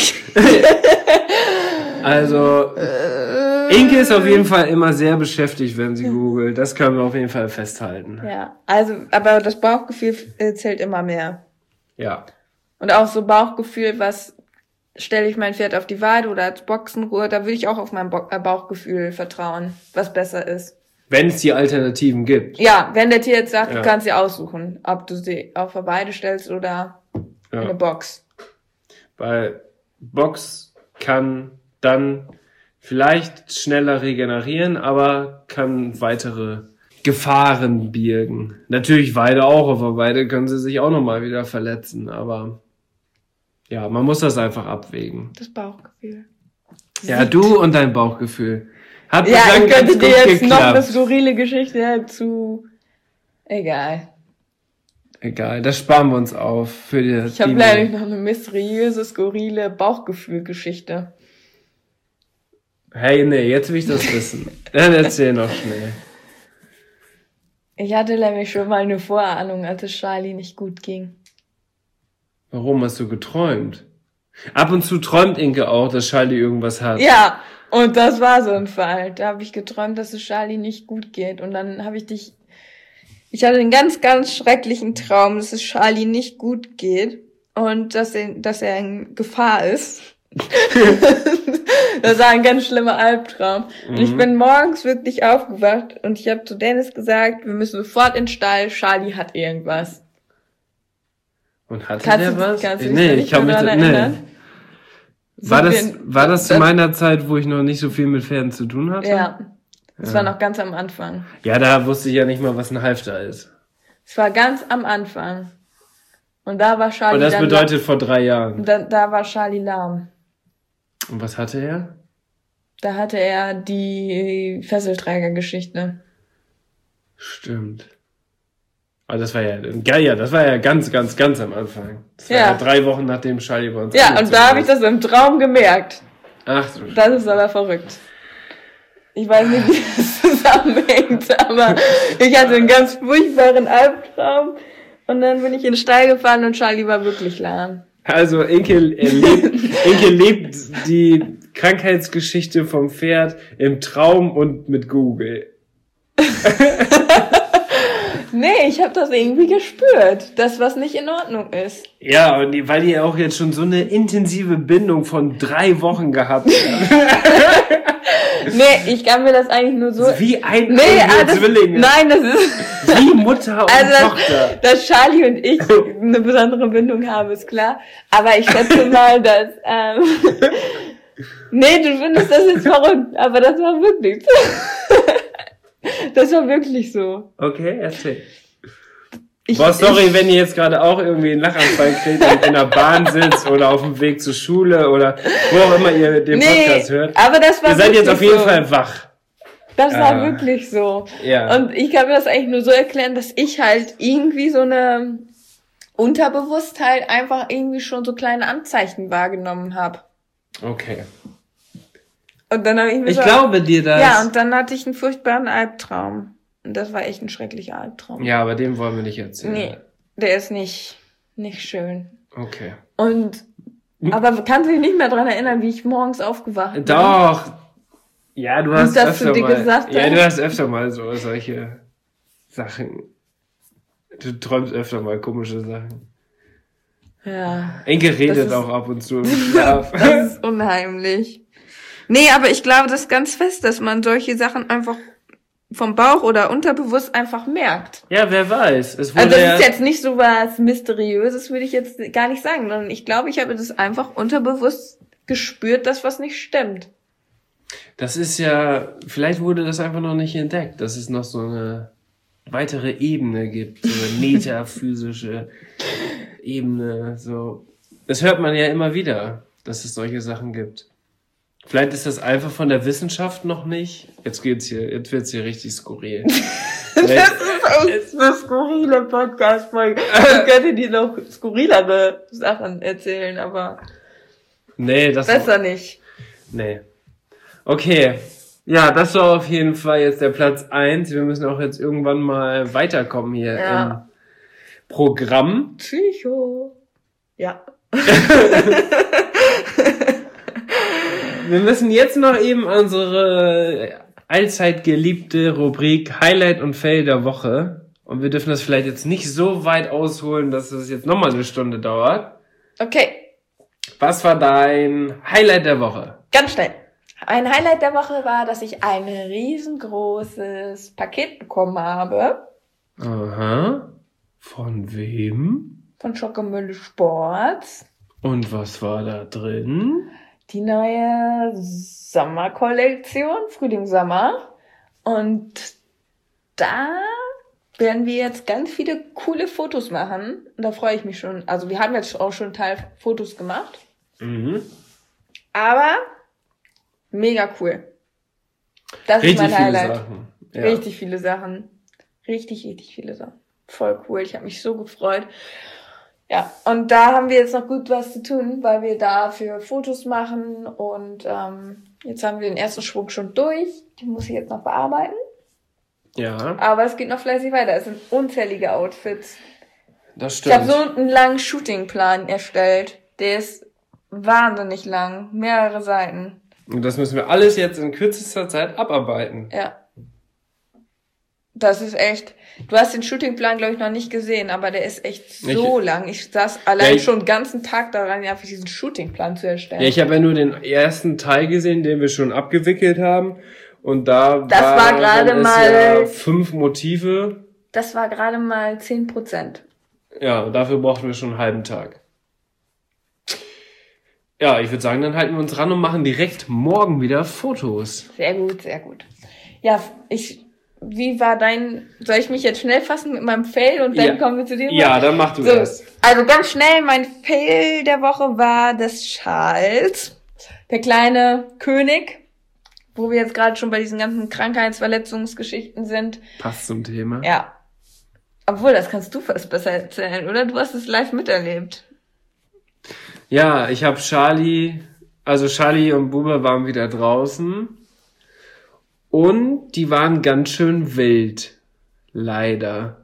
Also, Inke ist auf jeden Fall immer sehr beschäftigt, wenn sie googelt. Das können wir auf jeden Fall festhalten. Ja, also, aber das Bauchgefühl zählt immer mehr. Ja. Und auch so Bauchgefühl, was stelle ich mein Pferd auf die Weide oder als Boxenruhe, da will ich auch auf mein Bauchgefühl vertrauen, was besser ist. Wenn es die Alternativen gibt. Ja, wenn der Tierarzt sagt, du kannst sie aussuchen, ob du sie auf der Weide stellst oder in eine Box. Weil Box kann dann vielleicht schneller regenerieren, aber kann weitere Gefahren birgen. Natürlich Weide auch, auf der Weide können sie sich auch nochmal wieder verletzen, aber ja, man muss das einfach abwägen. Das Bauchgefühl. Ja, du und dein Bauchgefühl. Hat ja, ich könnte dir jetzt geklappt. Noch eine skurrile Geschichte dazu. Egal, das sparen wir uns auf für die. Ich habe leider noch eine mysteriöse, skurrile Bauchgefühl-Geschichte. Hey, nee, jetzt will ich das wissen. Dann erzähl noch schnell. Ich hatte nämlich schon mal eine Vorahnung, als es Charlie nicht gut ging. Warum hast du geträumt? Ab und zu träumt Inke auch, dass Charlie irgendwas hat. Ja, und das war so ein Fall. Da habe ich geträumt, dass es Charlie nicht gut geht. Und dann habe ich hatte einen ganz, ganz schrecklichen Traum, dass es Charlie nicht gut geht und dass er in Gefahr ist. Das war ein ganz schlimmer Albtraum. Und ich bin morgens wirklich aufgewacht und ich habe zu Dennis gesagt, wir müssen sofort in den Stall, Charlie hat irgendwas. Und hatte Kannst der du- was? kannst du dich Nee, da ich nicht kann mich mehr da, dran erinnern? War das zu meiner Zeit, wo ich noch nicht so viel mit Pferden zu tun hatte? Ja. Das war noch ganz am Anfang. Ja, da wusste ich ja nicht mal, was ein Halfter ist. Es war ganz am Anfang. Und da war Charlie Und das dann bedeutet vor 3 Jahren. da war Charlie lahm. Und was hatte er? Da hatte er die Fesselträgergeschichte. Stimmt. Aber das war ja ganz, ganz, ganz am Anfang. Das war Ja. ja 3 Wochen, nachdem Charlie bei uns Ja, und eingezogen da habe ich ist. das im Traum gemerkt. Ach so. Das ist aber verrückt. Ich weiß nicht, wie das zusammenhängt, aber ich hatte einen ganz furchtbaren Albtraum und dann bin ich in den Stall gefahren und Charlie war wirklich lahm. Also Inke lebt die Krankheitsgeschichte vom Pferd im Traum und mit Google. Nee, ich habe das irgendwie gespürt, dass was nicht in Ordnung ist. Ja, und weil die auch jetzt schon so eine intensive Bindung von 3 Wochen gehabt haben. Nee, ich kann mir das eigentlich nur so... Wie ein Nee, Zwillinge. nein, das ist... Wie Mutter und Also, Tochter. dass Charlie und ich eine besondere Bindung haben, ist klar. Aber ich schätze mal, dass... Nee, du findest das jetzt verrückt, aber das war wirklich so. Das war wirklich so. Okay, erzähl. Boah, sorry, wenn ihr jetzt gerade auch irgendwie einen Lachanfall kriegt und in der Bahn sitzt oder auf dem Weg zur Schule oder wo auch immer ihr den Podcast hört. Aber das war Ihr seid jetzt wirklich auf jeden so. Fall wach. Das war wirklich so. Ja. Und ich kann mir das eigentlich nur so erklären, dass ich halt irgendwie so eine Unterbewusstheit einfach irgendwie schon so kleine Anzeichen wahrgenommen habe. Okay. Und dann habe ich mir Ich so, glaube dir das. Ja, und dann hatte ich einen furchtbaren Albtraum. Und das war echt ein schrecklicher Albtraum. Ja, aber dem wollen wir nicht erzählen. Nee, der ist nicht schön. Okay. Und, aber kannst du dich nicht mehr dran erinnern, wie ich morgens aufgewacht bin? Doch. Ja, du hast das zu öfter dir mal. gesagt Ja, hast? du hast öfter mal so solche Sachen. Du träumst öfter mal komische Sachen. Ja. Enke redet ist- auch ab und zu im Schlaf. Das ist unheimlich. Nee, aber ich glaube das ganz fest, dass man solche Sachen einfach vom Bauch oder unterbewusst einfach merkt. Ja, wer weiß. Es wurde Also das ja, ist jetzt nicht so was Mysteriöses, würde ich jetzt gar nicht sagen, sondern ich glaube, ich habe das einfach unterbewusst gespürt, dass was nicht stimmt. das ist ja, vielleicht wurde das einfach noch nicht entdeckt, dass es noch so eine weitere Ebene gibt, so eine metaphysische Ebene, so. Das hört man ja immer wieder, dass es solche Sachen gibt. Vielleicht ist das einfach von der Wissenschaft noch nicht. Jetzt wird's hier richtig skurril. Das ist echt eine skurrile Podcast-Folge. Ich könnte dir noch skurrilere Sachen erzählen, aber Nee, das besser nicht. Nee. Okay. Ja, das war auf jeden Fall jetzt der Platz 1. Wir müssen auch jetzt irgendwann mal weiterkommen hier Ja. im Programm. Psycho. Ja. Wir müssen jetzt noch eben unsere allzeit geliebte Rubrik Highlight und Fail der Woche. Und wir dürfen das vielleicht jetzt nicht so weit ausholen, dass es jetzt nochmal eine Stunde dauert. Okay, Was war dein Highlight der Woche? ganz schnell. Ein Highlight der Woche war, dass ich ein riesengroßes Paket bekommen habe Aha. Von wem? von Schokomülle Sports. Und was war da drin? Die neue Sommerkollektion, Frühling-Sommer. Und da werden wir jetzt ganz viele coole Fotos machen. Und da freue ich mich schon. Also wir haben jetzt auch schon Fotos gemacht. Mhm. Aber mega cool. Das Richtig ist mein viele Highlight. Sachen. Ja. Richtig viele Sachen. Richtig viele Sachen. Voll cool. Ich habe mich so gefreut. Ja, und da haben wir jetzt noch gut was zu tun, weil wir dafür Fotos machen. Und jetzt haben wir den ersten Schwung schon durch. Die muss ich jetzt noch bearbeiten. Ja, Aber es geht noch fleißig weiter. Es sind unzählige Outfits. das Ich habe stimmt. so einen langen Shootingplan erstellt. Der ist wahnsinnig lang. Mehrere Seiten. Und das müssen wir alles jetzt in kürzester Zeit abarbeiten. Ja. Das ist echt. Du hast den Shootingplan, glaube ich, noch nicht gesehen, aber der ist echt so lang. Ich saß allein schon den ganzen Tag daran, ja, für diesen Shootingplan zu erstellen. Ja, ich habe ja nur den ersten Teil gesehen, den wir schon abgewickelt haben. Und da Das war gerade waren es mal- ja 5 Motive. Das war gerade mal 10%. Ja, dafür brauchen wir schon einen halben Tag. Ja, ich würde sagen, dann halten wir uns ran und machen direkt morgen wieder Fotos. Sehr gut, sehr gut. Ja, wie war soll ich mich jetzt schnell fassen mit meinem Fail und dann kommen wir zu dir? Ja, dann mach du das. Also ganz schnell, mein Fail der Woche war des Charles, der kleine König, wo wir jetzt gerade schon bei diesen ganzen Krankheitsverletzungsgeschichten sind. Passt zum Thema. Ja. Obwohl, das kannst du fast besser erzählen, oder? Du hast es live miterlebt. Ja, ich habe Charlie und Bube waren wieder draußen und die waren ganz schön wild, leider.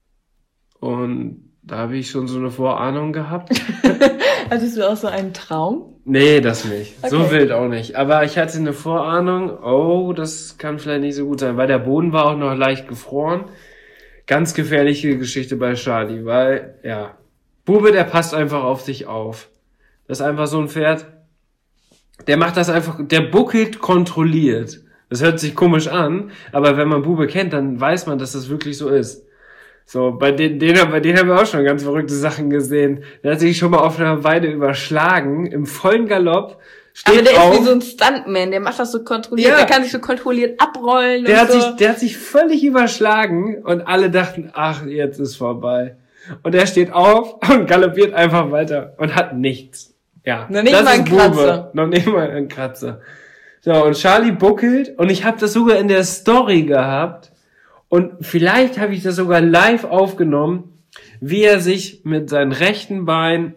Und da habe ich schon so eine Vorahnung gehabt. Hattest du auch so einen Traum? Nee, das nicht. Okay. So wild auch nicht. Aber ich hatte eine Vorahnung, das kann vielleicht nicht so gut sein, weil der Boden war auch noch leicht gefroren. Ganz gefährliche Geschichte bei Charlie, weil, ja, Bube, der passt einfach auf sich auf. Das ist einfach so ein Pferd, der macht das einfach, der buckelt kontrolliert. Das hört sich komisch an, aber wenn man Bube kennt, dann weiß man, dass das wirklich so ist. So, bei denen haben wir auch schon ganz verrückte Sachen gesehen. Der hat sich schon mal auf einer Weide überschlagen, im vollen Galopp. Aber der ist wie so ein Stuntman, der macht das so kontrolliert, Ja. der kann sich so kontrolliert abrollen Der und so. der hat sich völlig überschlagen und alle dachten, ach, jetzt ist vorbei. Und er steht auf und galoppiert einfach weiter und hat nichts. Ja, Noch nicht das mal ist ein Bube. Kratzer. Noch nicht mal ein Kratzer. So, und Charlie buckelt und ich habe das sogar in der Story gehabt und vielleicht habe ich das sogar live aufgenommen, wie er sich mit seinem rechten Bein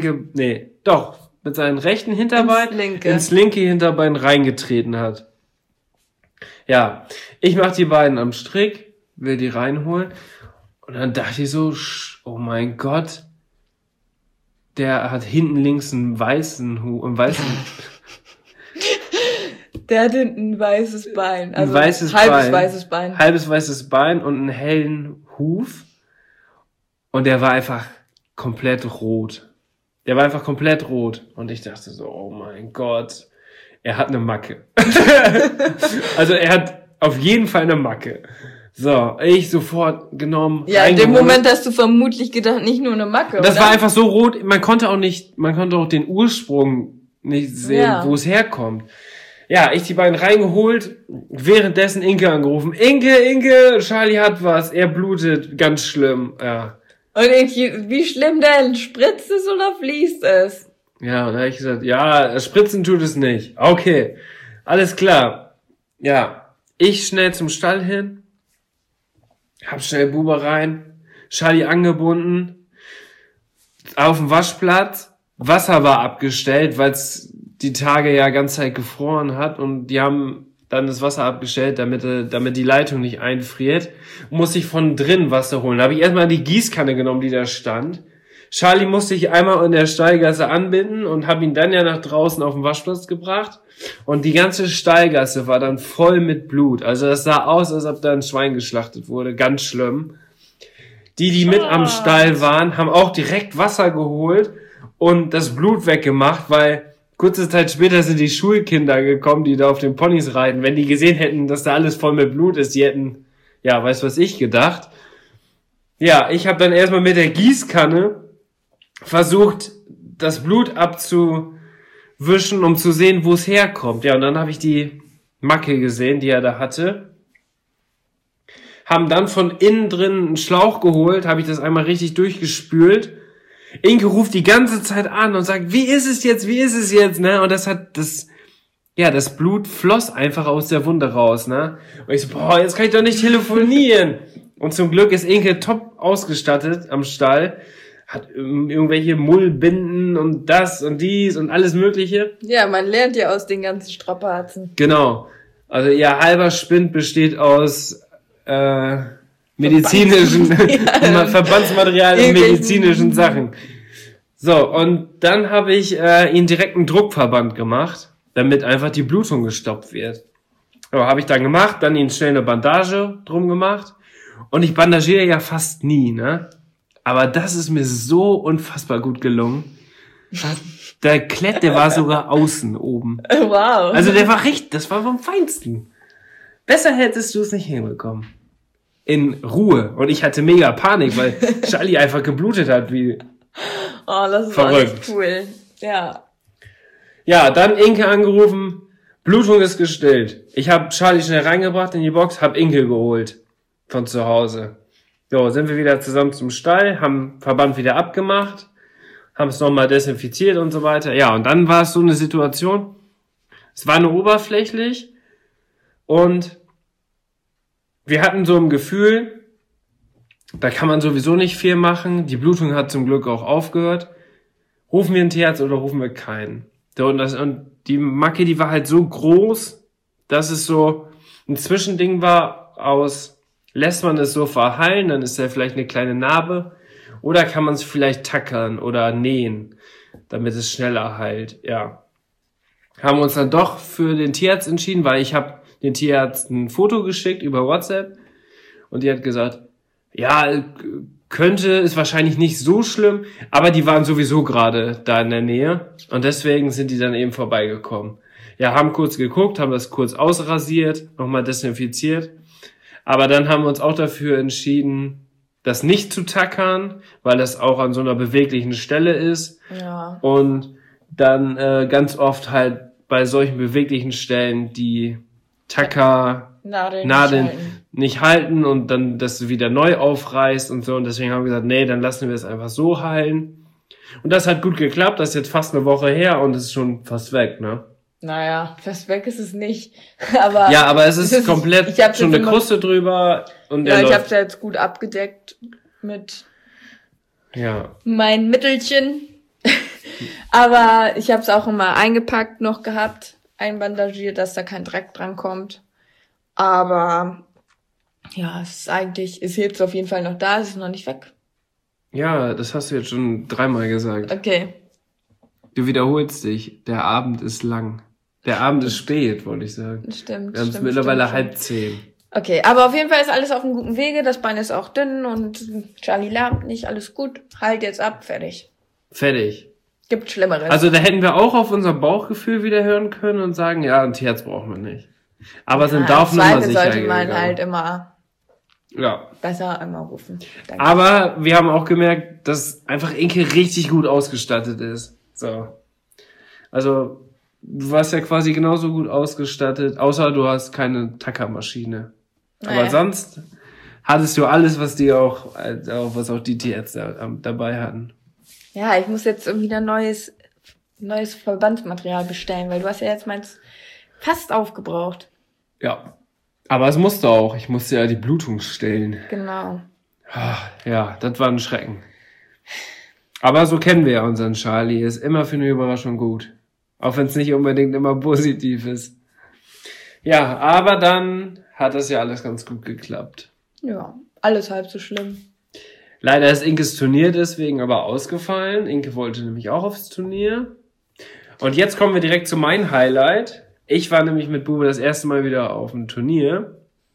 mit seinem rechten Hinterbein ins linke Hinterbein reingetreten hat. Ja, ich mach die beiden am Strick, will die reinholen und dann dachte ich so, oh mein Gott, der hat hinten links einen weißen Der hat hinten ein weißes Bein, also ein weißes halbes weißes Bein und einen hellen Huf und der war einfach komplett rot. Und ich dachte so, oh mein Gott, er hat eine Macke. Also er hat auf jeden Fall eine Macke. So, ich sofort genommen. Ja, in dem Moment hast du vermutlich gedacht, nicht nur eine Macke, Das oder? war einfach so rot, man konnte auch den Ursprung nicht sehen, Ja. wo es herkommt. Ja, ich die beiden reingeholt, währenddessen Inke angerufen. Inke, Charlie hat was, er blutet, ganz schlimm, ja. Und wie schlimm denn? Spritzt es oder fließt es? Ja, und da habe ich gesagt, ja, spritzen tut es nicht. Okay, alles klar. Ja, ich schnell zum Stall hin, hab schnell Bube rein, Charlie angebunden, auf dem Waschplatz, Wasser war abgestellt, weil es die Tage ja ganze Zeit gefroren hat und die haben dann das Wasser abgestellt, damit die Leitung nicht einfriert, musste ich von drin Wasser holen. Da habe ich erstmal die Gießkanne genommen, die da stand. Charlie musste ich einmal in der Stallgasse anbinden und habe ihn dann ja nach draußen auf den Waschplatz gebracht. Und die ganze Stallgasse war dann voll mit Blut. Also das sah aus, als ob da ein Schwein geschlachtet wurde. Ganz schlimm. Die mit am Stall waren, haben auch direkt Wasser geholt und das Blut weggemacht, weil kurze Zeit später sind die Schulkinder gekommen, die da auf den Ponys reiten. Wenn die gesehen hätten, dass da alles voll mit Blut ist, die hätten, ja, weißt was ich gedacht. Ja, ich habe dann erstmal mit der Gießkanne versucht, das Blut abzuwischen, um zu sehen, wo es herkommt. Ja, und dann habe ich die Macke gesehen, die er da hatte. Haben dann von innen drin einen Schlauch geholt, habe ich das einmal richtig durchgespült. Inke ruft die ganze Zeit an und sagt, wie ist es jetzt, ne? Und das Blut floss einfach aus der Wunde raus, ne? Und ich so, jetzt kann ich doch nicht telefonieren. Und zum Glück ist Inke top ausgestattet am Stall, hat irgendwelche Mullbinden und das und dies und alles Mögliche. Ja, man lernt ja aus den ganzen Strapazen. Genau. Also ihr halber Spind besteht aus medizinischen Verbandsmaterial und medizinischen Sachen. So, und dann habe ich ihn direkt einen Druckverband gemacht, damit einfach die Blutung gestoppt wird. Aber habe ich dann gemacht, dann ihn schnell eine Bandage drum gemacht. Und ich bandagiere ja fast nie, ne? Aber das ist mir so unfassbar gut gelungen. Der Klett, der war sogar außen oben. Wow. Also das war vom Feinsten. Besser hättest du es nicht hinbekommen. in Ruhe. Und ich hatte mega Panik, weil Charlie einfach geblutet hat, wie Oh, das ist verrückt. echt cool. Ja. Ja, dann Inke angerufen, Blutung ist gestillt. Ich habe Charlie schnell reingebracht in die Box, hab Inke geholt von zu Hause. So, sind wir wieder zusammen zum Stall, haben Verband wieder abgemacht, haben es nochmal desinfiziert und so weiter. Ja, und dann war es so eine Situation, es war nur oberflächlich und wir hatten so ein Gefühl, da kann man sowieso nicht viel machen. Die Blutung hat zum Glück auch aufgehört. Rufen wir einen Tierarzt oder rufen wir keinen? So, und die Macke, die war halt so groß, dass es so ein Zwischending war aus, lässt man es so verheilen, dann ist ja vielleicht eine kleine Narbe, oder kann man es vielleicht tackern oder nähen, damit es schneller heilt. Ja. Haben uns dann doch für den Tierarzt entschieden, weil ich habe den Tierarzt ein Foto geschickt über WhatsApp und die hat gesagt, ja, könnte, ist wahrscheinlich nicht so schlimm, aber die waren sowieso gerade da in der Nähe und deswegen sind die dann eben vorbeigekommen. Ja, haben kurz geguckt, haben das kurz ausrasiert, nochmal desinfiziert, aber dann haben wir uns auch dafür entschieden, das nicht zu tackern, weil das auch an so einer beweglichen Stelle ist. Ja. Und dann ganz oft halt bei solchen beweglichen Stellen die Nadeln nicht halten und dann das wieder neu aufreißt und so. Und deswegen haben wir gesagt, nee, dann lassen wir es einfach so heilen. Und das hat gut geklappt. Das ist jetzt fast eine Woche her und es ist schon fast weg, ne? Naja, fast weg ist es nicht. Aber ja, aber es ist komplett schon eine Kruste drüber. Und ja, ich habe es ja jetzt gut abgedeckt mit meinen Mittelchen. Aber ich habe es auch immer eingepackt noch gehabt, einbandagiert, dass da kein Dreck dran kommt. Aber ja, es ist jetzt auf jeden Fall noch da, es ist noch nicht weg. Ja, das hast du jetzt schon 3-mal gesagt. Okay. Du wiederholst dich. Der Abend ist lang. Der Abend ist spät, wollte ich sagen. Stimmt. Wir haben es mittlerweile 9:30. Okay, aber auf jeden Fall ist alles auf einem guten Wege. Das Bein ist auch dünn und Charlie lahmt nicht. Alles gut. Halt jetzt ab. Fertig. Gibt Schlimmeres. Also da hätten wir auch auf unser Bauchgefühl wieder hören können und sagen, ja, ein Tierarzt brauchen wir nicht. Aber sind da auf Nummer sicher sollte man gegangen. halt immer besser einmal rufen. Danke. Aber wir haben auch gemerkt, dass einfach Inke richtig gut ausgestattet ist. So. Also du warst ja quasi genauso gut ausgestattet, außer du hast keine Tackermaschine. Naja. Aber sonst hattest du alles, was die was auch die Tierärzte dabei hatten. Ja, ich muss jetzt irgendwie wieder neues Verbandsmaterial bestellen, weil du hast ja jetzt meins fast aufgebraucht. Ja. Aber es musste auch. Ich musste ja die Blutung stillen. Genau. Ja, das war ein Schrecken. Aber so kennen wir ja unseren Charlie. Ist immer für eine Überraschung gut. Auch wenn es nicht unbedingt immer positiv ist. Ja, aber dann hat das ja alles ganz gut geklappt. Ja, alles halb so schlimm. Leider ist Inkes Turnier deswegen aber ausgefallen. Inke wollte nämlich auch aufs Turnier. Und jetzt kommen wir direkt zu meinem Highlight. Ich war nämlich mit Bube das erste Mal wieder auf dem Turnier.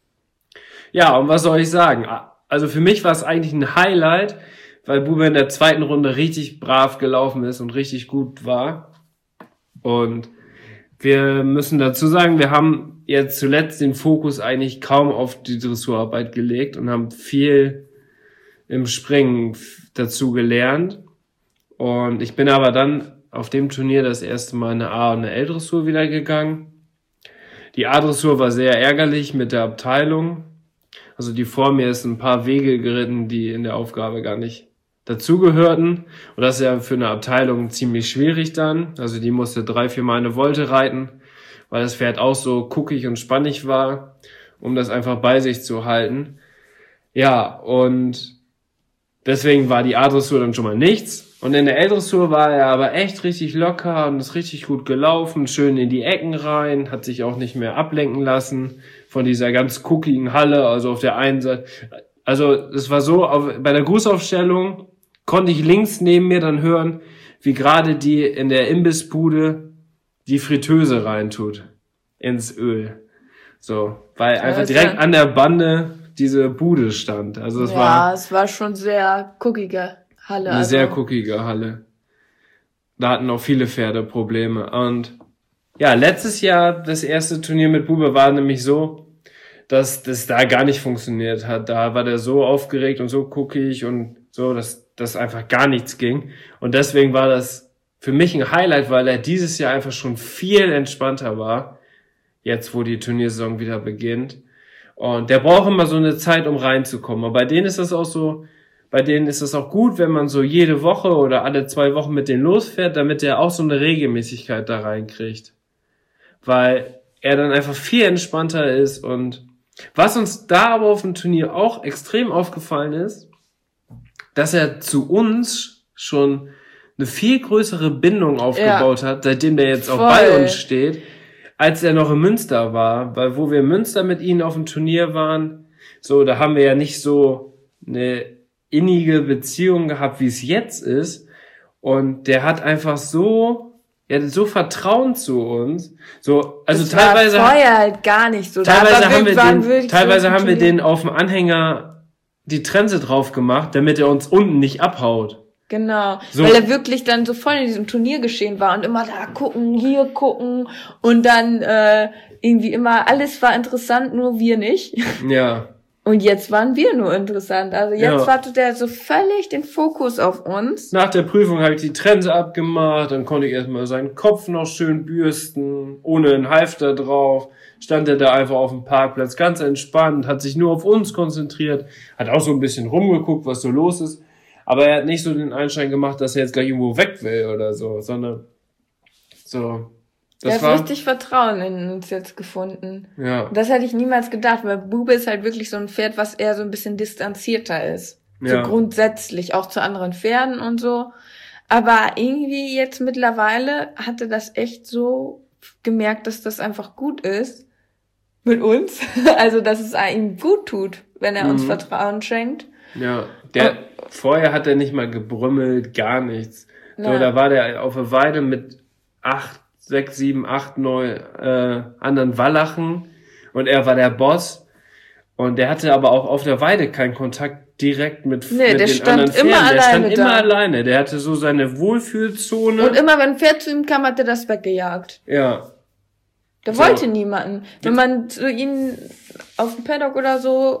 Ja, und was soll ich sagen? Also für mich war es eigentlich ein Highlight, weil Bube in der zweiten Runde richtig brav gelaufen ist und richtig gut war. Und wir müssen dazu sagen, wir haben jetzt zuletzt den Fokus eigentlich kaum auf die Dressurarbeit gelegt und haben viel im Springen dazu gelernt. Und ich bin aber dann auf dem Turnier das erste Mal eine A- und eine L-Dressur wieder gegangen. Die A-Dressur war sehr ärgerlich mit der Abteilung. Also die vor mir ist ein paar Wege geritten, die in der Aufgabe gar nicht dazugehörten. Und das ist ja für eine Abteilung ziemlich schwierig dann. Also die musste 3-4 Mal eine Volte reiten, weil das Pferd auch so guckig und spannig war, um das einfach bei sich zu halten. Ja, und deswegen war die A-Dressur dann schon mal nichts. Und in der L-Dressur war er aber echt richtig locker und ist richtig gut gelaufen, schön in die Ecken rein, hat sich auch nicht mehr ablenken lassen von dieser ganz guckigen Halle, also auf der einen Seite. Also es war so, bei der Grußaufstellung konnte ich links neben mir dann hören, wie gerade die in der Imbissbude die Fritteuse reintut ins Öl. So, weil einfach direkt an der Bande diese Bude stand. Also es war schon sehr guckige Halle. Eine sehr guckige Halle. Da hatten auch viele Pferde Probleme. Und ja, letztes Jahr, das erste Turnier mit Bube war nämlich so, dass das da gar nicht funktioniert hat. Da war der so aufgeregt und so guckig und so, dass das einfach gar nichts ging. Und deswegen war das für mich ein Highlight, weil er dieses Jahr einfach schon viel entspannter war, jetzt wo die Turniersaison wieder beginnt. Und der braucht immer so eine Zeit, um reinzukommen. Aber bei denen ist das auch so, bei denen ist es auch gut, wenn man so jede Woche oder alle 2 Wochen mit denen losfährt, damit er auch so eine Regelmäßigkeit da reinkriegt. Weil er dann einfach viel entspannter ist. Und was uns da aber auf dem Turnier auch extrem aufgefallen ist, dass er zu uns schon eine viel größere Bindung aufgebaut hat, seitdem der jetzt auch bei uns steht, als er noch in Münster war. Weil wo wir in Münster mit ihm auf dem Turnier waren, so, da haben wir ja nicht so eine innige Beziehung gehabt, wie es jetzt ist. Und der hat einfach so Vertrauen zu uns. So, also das teilweise war vorher halt gar nicht so. Teilweise haben wir den auf dem Anhänger die Trense drauf gemacht, damit er uns unten nicht abhaut. Genau, so. Weil er wirklich dann so voll in diesem Turniergeschehen war und immer da gucken, hier gucken und dann irgendwie immer, alles war interessant, nur wir nicht. Ja. Und jetzt waren wir nur interessant. Also jetzt hatte der so völlig den Fokus auf uns. Nach der Prüfung habe ich die Trense abgemacht, dann konnte ich erstmal seinen Kopf noch schön bürsten, ohne einen Halfter drauf. Stand er da einfach auf dem Parkplatz, ganz entspannt, hat sich nur auf uns konzentriert, hat auch so ein bisschen rumgeguckt, was so los ist. Aber er hat nicht so den Einschein gemacht, dass er jetzt gleich irgendwo weg will oder so, sondern so. Der hat richtig Vertrauen in uns jetzt gefunden. Ja. Das hätte ich niemals gedacht, weil Bube ist halt wirklich so ein Pferd, was eher so ein bisschen distanzierter ist. Ja. So grundsätzlich, auch zu anderen Pferden und so. Aber irgendwie jetzt mittlerweile hatte das echt so gemerkt, dass das einfach gut ist mit uns. Also, dass es ihm gut tut, wenn er uns Vertrauen schenkt. Ja, vorher hat er nicht mal gebrümmelt, gar nichts. So, da war der auf der Weide mit 6, 7, 8, 9 anderen Wallachen und er war der Boss und der hatte aber auch auf der Weide keinen Kontakt direkt mit den anderen Pferden. Der stand immer alleine. Der hatte so seine Wohlfühlzone. Und immer wenn ein Pferd zu ihm kam, hat er das weggejagt. Ja. Der wollte niemanden. Wenn man zu ihm auf dem Paddock oder so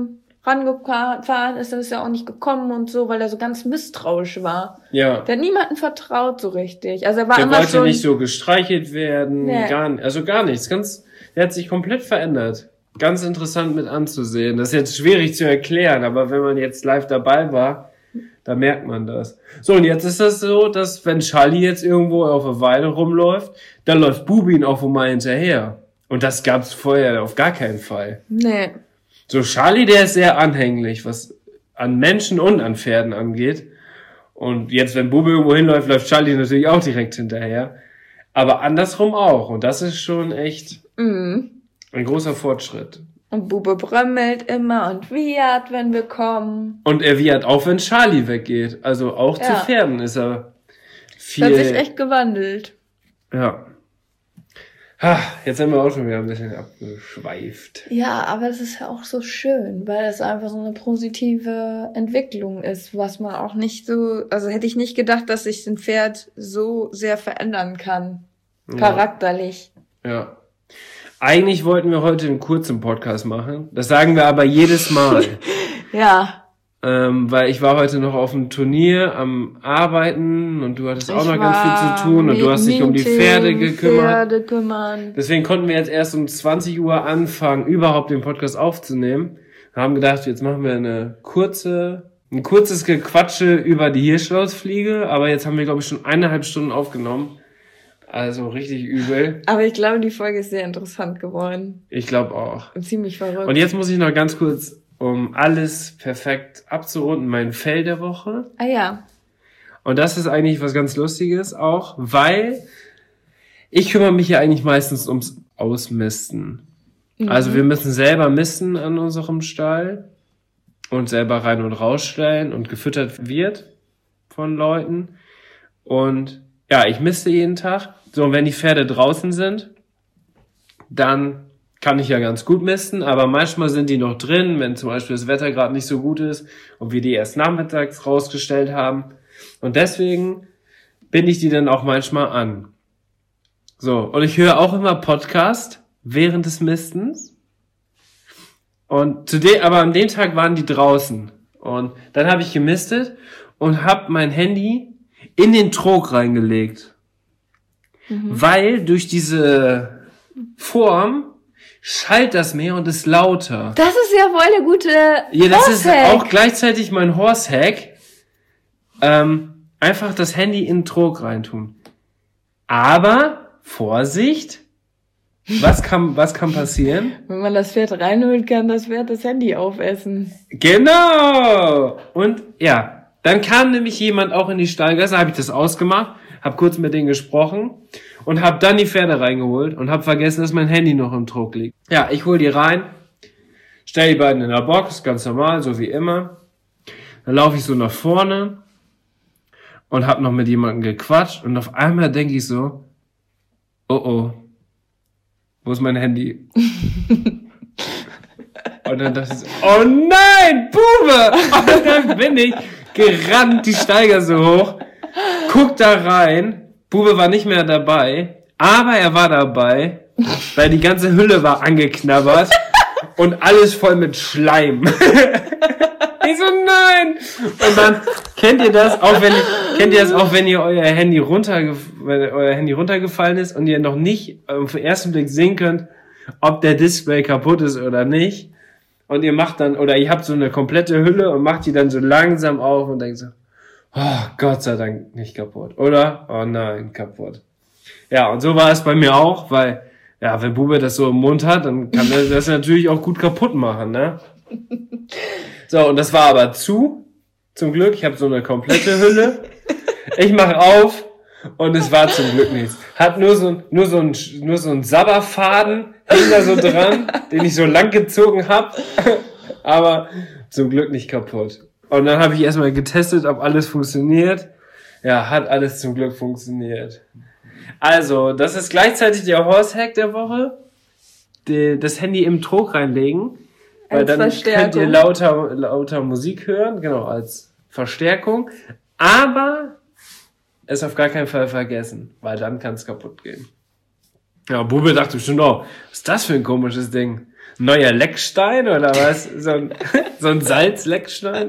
rangefahren ist, dann ist er auch nicht gekommen und so, weil er so ganz misstrauisch war. Ja. Der hat niemanden vertraut so richtig. Also er war immer wollte nicht so gestreichelt werden, gar nichts. Der hat sich komplett verändert. Ganz interessant mit anzusehen. Das ist jetzt schwierig zu erklären, aber wenn man jetzt live dabei war, da merkt man das. So, und jetzt ist das so, dass wenn Charlie jetzt irgendwo auf der Weide rumläuft, dann läuft Bubi ihn auch mal hinterher. Und das gab's vorher auf gar keinen Fall. Nee. So, Charlie, der ist sehr anhänglich, was an Menschen und an Pferden angeht. Und jetzt, wenn Bubi irgendwo hinläuft, läuft Charlie natürlich auch direkt hinterher. Aber andersrum auch. Und das ist schon echt ein großer Fortschritt. Und Bube brömmelt immer und wiehert, wenn wir kommen. Und er wiehert auch, wenn Charlie weggeht. Also auch zu Pferden ist er viel... Das hat sich echt gewandelt. Ja. Jetzt sind wir auch schon wieder ein bisschen abgeschweift. Ja, aber es ist ja auch so schön, weil es einfach so eine positive Entwicklung ist, was man auch nicht so, also hätte ich nicht gedacht, dass sich ein Pferd so sehr verändern kann, charakterlich. Ja. Eigentlich wollten wir heute einen kurzen Podcast machen, das sagen wir aber jedes Mal. Ja. Weil ich war heute noch auf dem Turnier am Arbeiten und du hattest auch noch ganz viel zu tun und du hast dich um die Pferde gekümmert. Deswegen konnten wir jetzt erst um 20 Uhr anfangen, überhaupt den Podcast aufzunehmen. Wir haben gedacht, jetzt machen wir ein kurzes Gequatsche über die Hirschlausfliege, aber jetzt haben wir, glaube ich, schon 1,5 Stunden aufgenommen. Also richtig übel. Aber ich glaube, die Folge ist sehr interessant geworden. Ich glaube auch. Und ziemlich verrückt. Und jetzt muss ich noch ganz kurz, um alles perfekt abzurunden, mein Fell der Woche. Ah ja. Und das ist eigentlich was ganz Lustiges auch, weil ich kümmere mich ja eigentlich meistens ums Ausmisten. Also wir müssen selber misten an unserem Stall und selber rein und rausstellen und gefüttert wird von Leuten. Und ja, ich miste jeden Tag. So, und wenn die Pferde draußen sind, dann kann ich ja ganz gut misten, aber manchmal sind die noch drin, wenn zum Beispiel das Wetter gerade nicht so gut ist und wir die erst nachmittags rausgestellt haben. Und deswegen binde ich die dann auch manchmal an. So, und ich höre auch immer Podcast während des Mistens. Und aber an dem Tag waren die draußen. Und dann habe ich gemistet und habe mein Handy in den Trog reingelegt. Weil durch diese Form schallt das mehr und ist lauter. Das ist ja voll eine gute Ja, das ist Horsehack. auch gleichzeitig mein Horsehack. Einfach das Handy in den Trog reintun. Aber, Vorsicht, was kann passieren? Wenn man das Pferd reinholt, kann das Pferd das Handy aufessen. Genau! Und ja, dann kam nämlich jemand auch in die Stallgasse, habe ich das ausgemacht, habe kurz mit denen gesprochen und habe dann die Pferde reingeholt und habe vergessen, dass mein Handy noch im Trog liegt. Ja, ich hol die rein, stell die beiden in der Box, ganz normal, so wie immer. Dann laufe ich so nach vorne und habe noch mit jemandem gequatscht und auf einmal denke ich so, oh, wo ist mein Handy? Und dann dachte ich so, oh nein, Bube! Und dann bin ich gerannt, die Steigasse hoch, guck da rein, Bube war nicht mehr dabei, aber er war dabei, weil die ganze Hülle war angeknabbert und alles voll mit Schleim. Ich so, nein! Und dann, kennt ihr das, auch wenn ihr euer Handy runtergefallen ist und ihr noch nicht auf den ersten Blick sehen könnt, ob der Display kaputt ist oder nicht. Und ihr macht dann, oder ihr habt so eine komplette Hülle und macht die dann so langsam auf und denkt so, oh, Gott sei Dank nicht kaputt. Oder? Oh nein, kaputt. Ja, und so war es bei mir auch, weil, ja, wenn Bube das so im Mund hat, dann kann er das natürlich auch gut kaputt machen, ne? So, und das war aber zum Glück, ich habe so eine komplette Hülle. Ich mache auf und es war zum Glück nichts. Hat nur so ein Sabberfaden hing da so dran, den ich so lang gezogen habe, aber zum Glück nicht kaputt. Und dann habe ich erstmal getestet, ob alles funktioniert. Ja, hat alles zum Glück funktioniert. Also, das ist gleichzeitig der Horsehack der Woche. Das Handy im Trog reinlegen. Weil Als dann Verstärkung. könnt ihr lauter Musik hören, genau, als Verstärkung. Aber es auf gar keinen Fall vergessen, weil dann kann es kaputt gehen. Ja, Bube dachte bestimmt auch, was ist das für ein komisches Ding? Ein neuer Leckstein oder was? So ein Salzleckstein?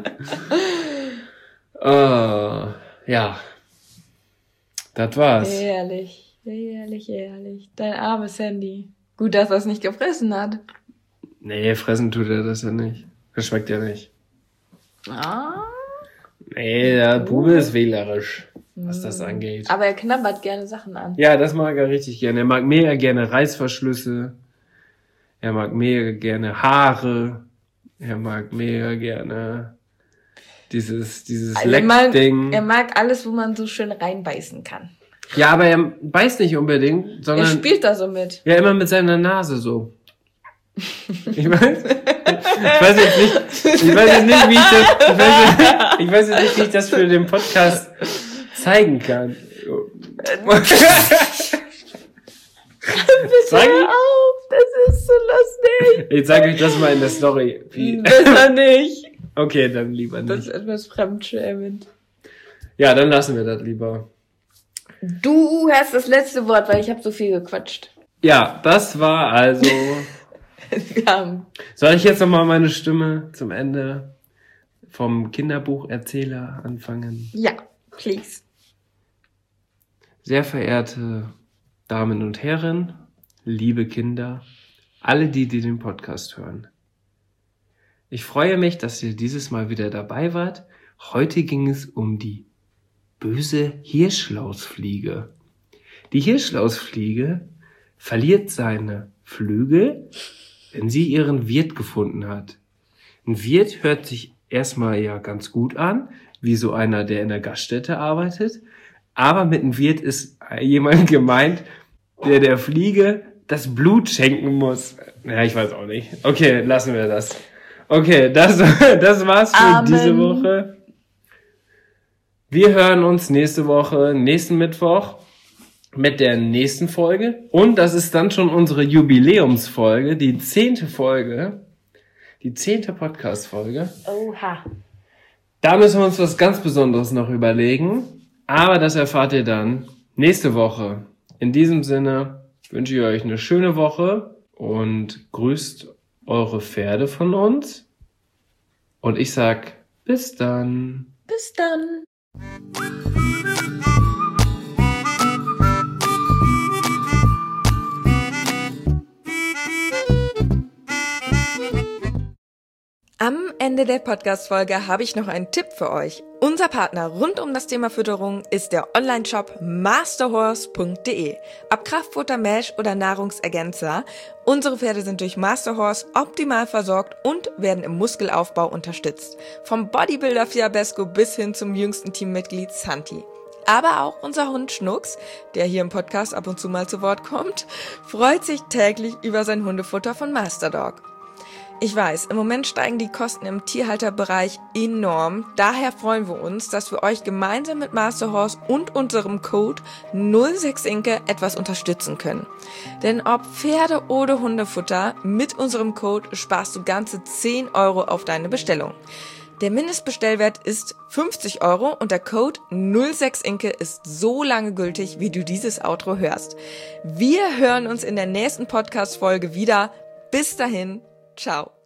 Ja, das war's. Ehrlich. Dein armes Handy. Gut, dass er es nicht gefressen hat. Nee, fressen tut er das ja nicht. Das schmeckt ja nicht. Ah. Nee, der Bube ist wählerisch, was das angeht. Aber er knabbert gerne Sachen an. Ja, das mag er richtig gerne. Er mag mega gerne Reißverschlüsse. Er mag mega gerne Haare. Er mag mega gerne dieses Leckding. Er mag alles, wo man so schön reinbeißen kann. Ja, aber er beißt nicht unbedingt, sondern Er spielt da so mit. ja immer mit seiner Nase so. Ich weiß jetzt nicht, wie ich das für den Podcast zeigen kann. Sag Hör auf, das ist so lustig. ich zeige euch das mal in der Story. Besser nicht. Okay, dann lieber Das ist nicht. etwas fremdschämend. Ja, dann lassen wir das lieber. Du hast das letzte Wort, weil ich habe so viel gequatscht. Ja, das war also... Wir haben Soll ich jetzt nochmal meine Stimme zum Ende vom Kinderbucherzähler anfangen? ja, please. Sehr verehrte Damen und Herren, liebe Kinder, alle die den Podcast hören. Ich freue mich, dass ihr dieses Mal wieder dabei wart. Heute ging es um die böse Hirschlausfliege. Die Hirschlausfliege verliert seine Flügel, wenn sie ihren Wirt gefunden hat. Ein Wirt hört sich erstmal ja ganz gut an, wie so einer, der in der Gaststätte arbeitet. Aber mit einem Wirt ist jemand gemeint, der Fliege das Blut schenken muss. Ja, ich weiß auch nicht. Okay, lassen wir das. Okay, das war's für Amen. diese Woche. Wir hören uns nächste Woche, nächsten Mittwoch, mit der nächsten Folge. Und das ist dann schon unsere Jubiläumsfolge, die 10. Folge, die 10. Podcast-Folge. Oha. Da müssen wir uns was ganz Besonderes noch überlegen. Aber das erfahrt ihr dann nächste Woche. In diesem Sinne wünsche ich euch eine schöne Woche und grüßt eure Pferde von uns. Und ich sag, bis dann. Bis dann. Am Ende der Podcast-Folge habe ich noch einen Tipp für euch. Unser Partner rund um das Thema Fütterung ist der Online-Shop masterhorse.de. Ob Kraftfutter, Mesh oder Nahrungsergänzer, unsere Pferde sind durch Masterhorse optimal versorgt und werden im Muskelaufbau unterstützt. Vom Bodybuilder Fiabesco bis hin zum jüngsten Teammitglied Santi. Aber auch unser Hund Schnucks, der hier im Podcast ab und zu mal zu Wort kommt, freut sich täglich über sein Hundefutter von Masterdog. Ich weiß, im Moment steigen die Kosten im Tierhalterbereich enorm. Daher freuen wir uns, dass wir euch gemeinsam mit Masterhorse und unserem Code 06inke etwas unterstützen können. Denn ob Pferde- oder Hundefutter, mit unserem Code sparst du ganze 10 € auf deine Bestellung. Der Mindestbestellwert ist 50 € und der Code 06inke ist so lange gültig, wie du dieses Outro hörst. Wir hören uns in der nächsten Podcast-Folge wieder. Bis dahin. Ciao.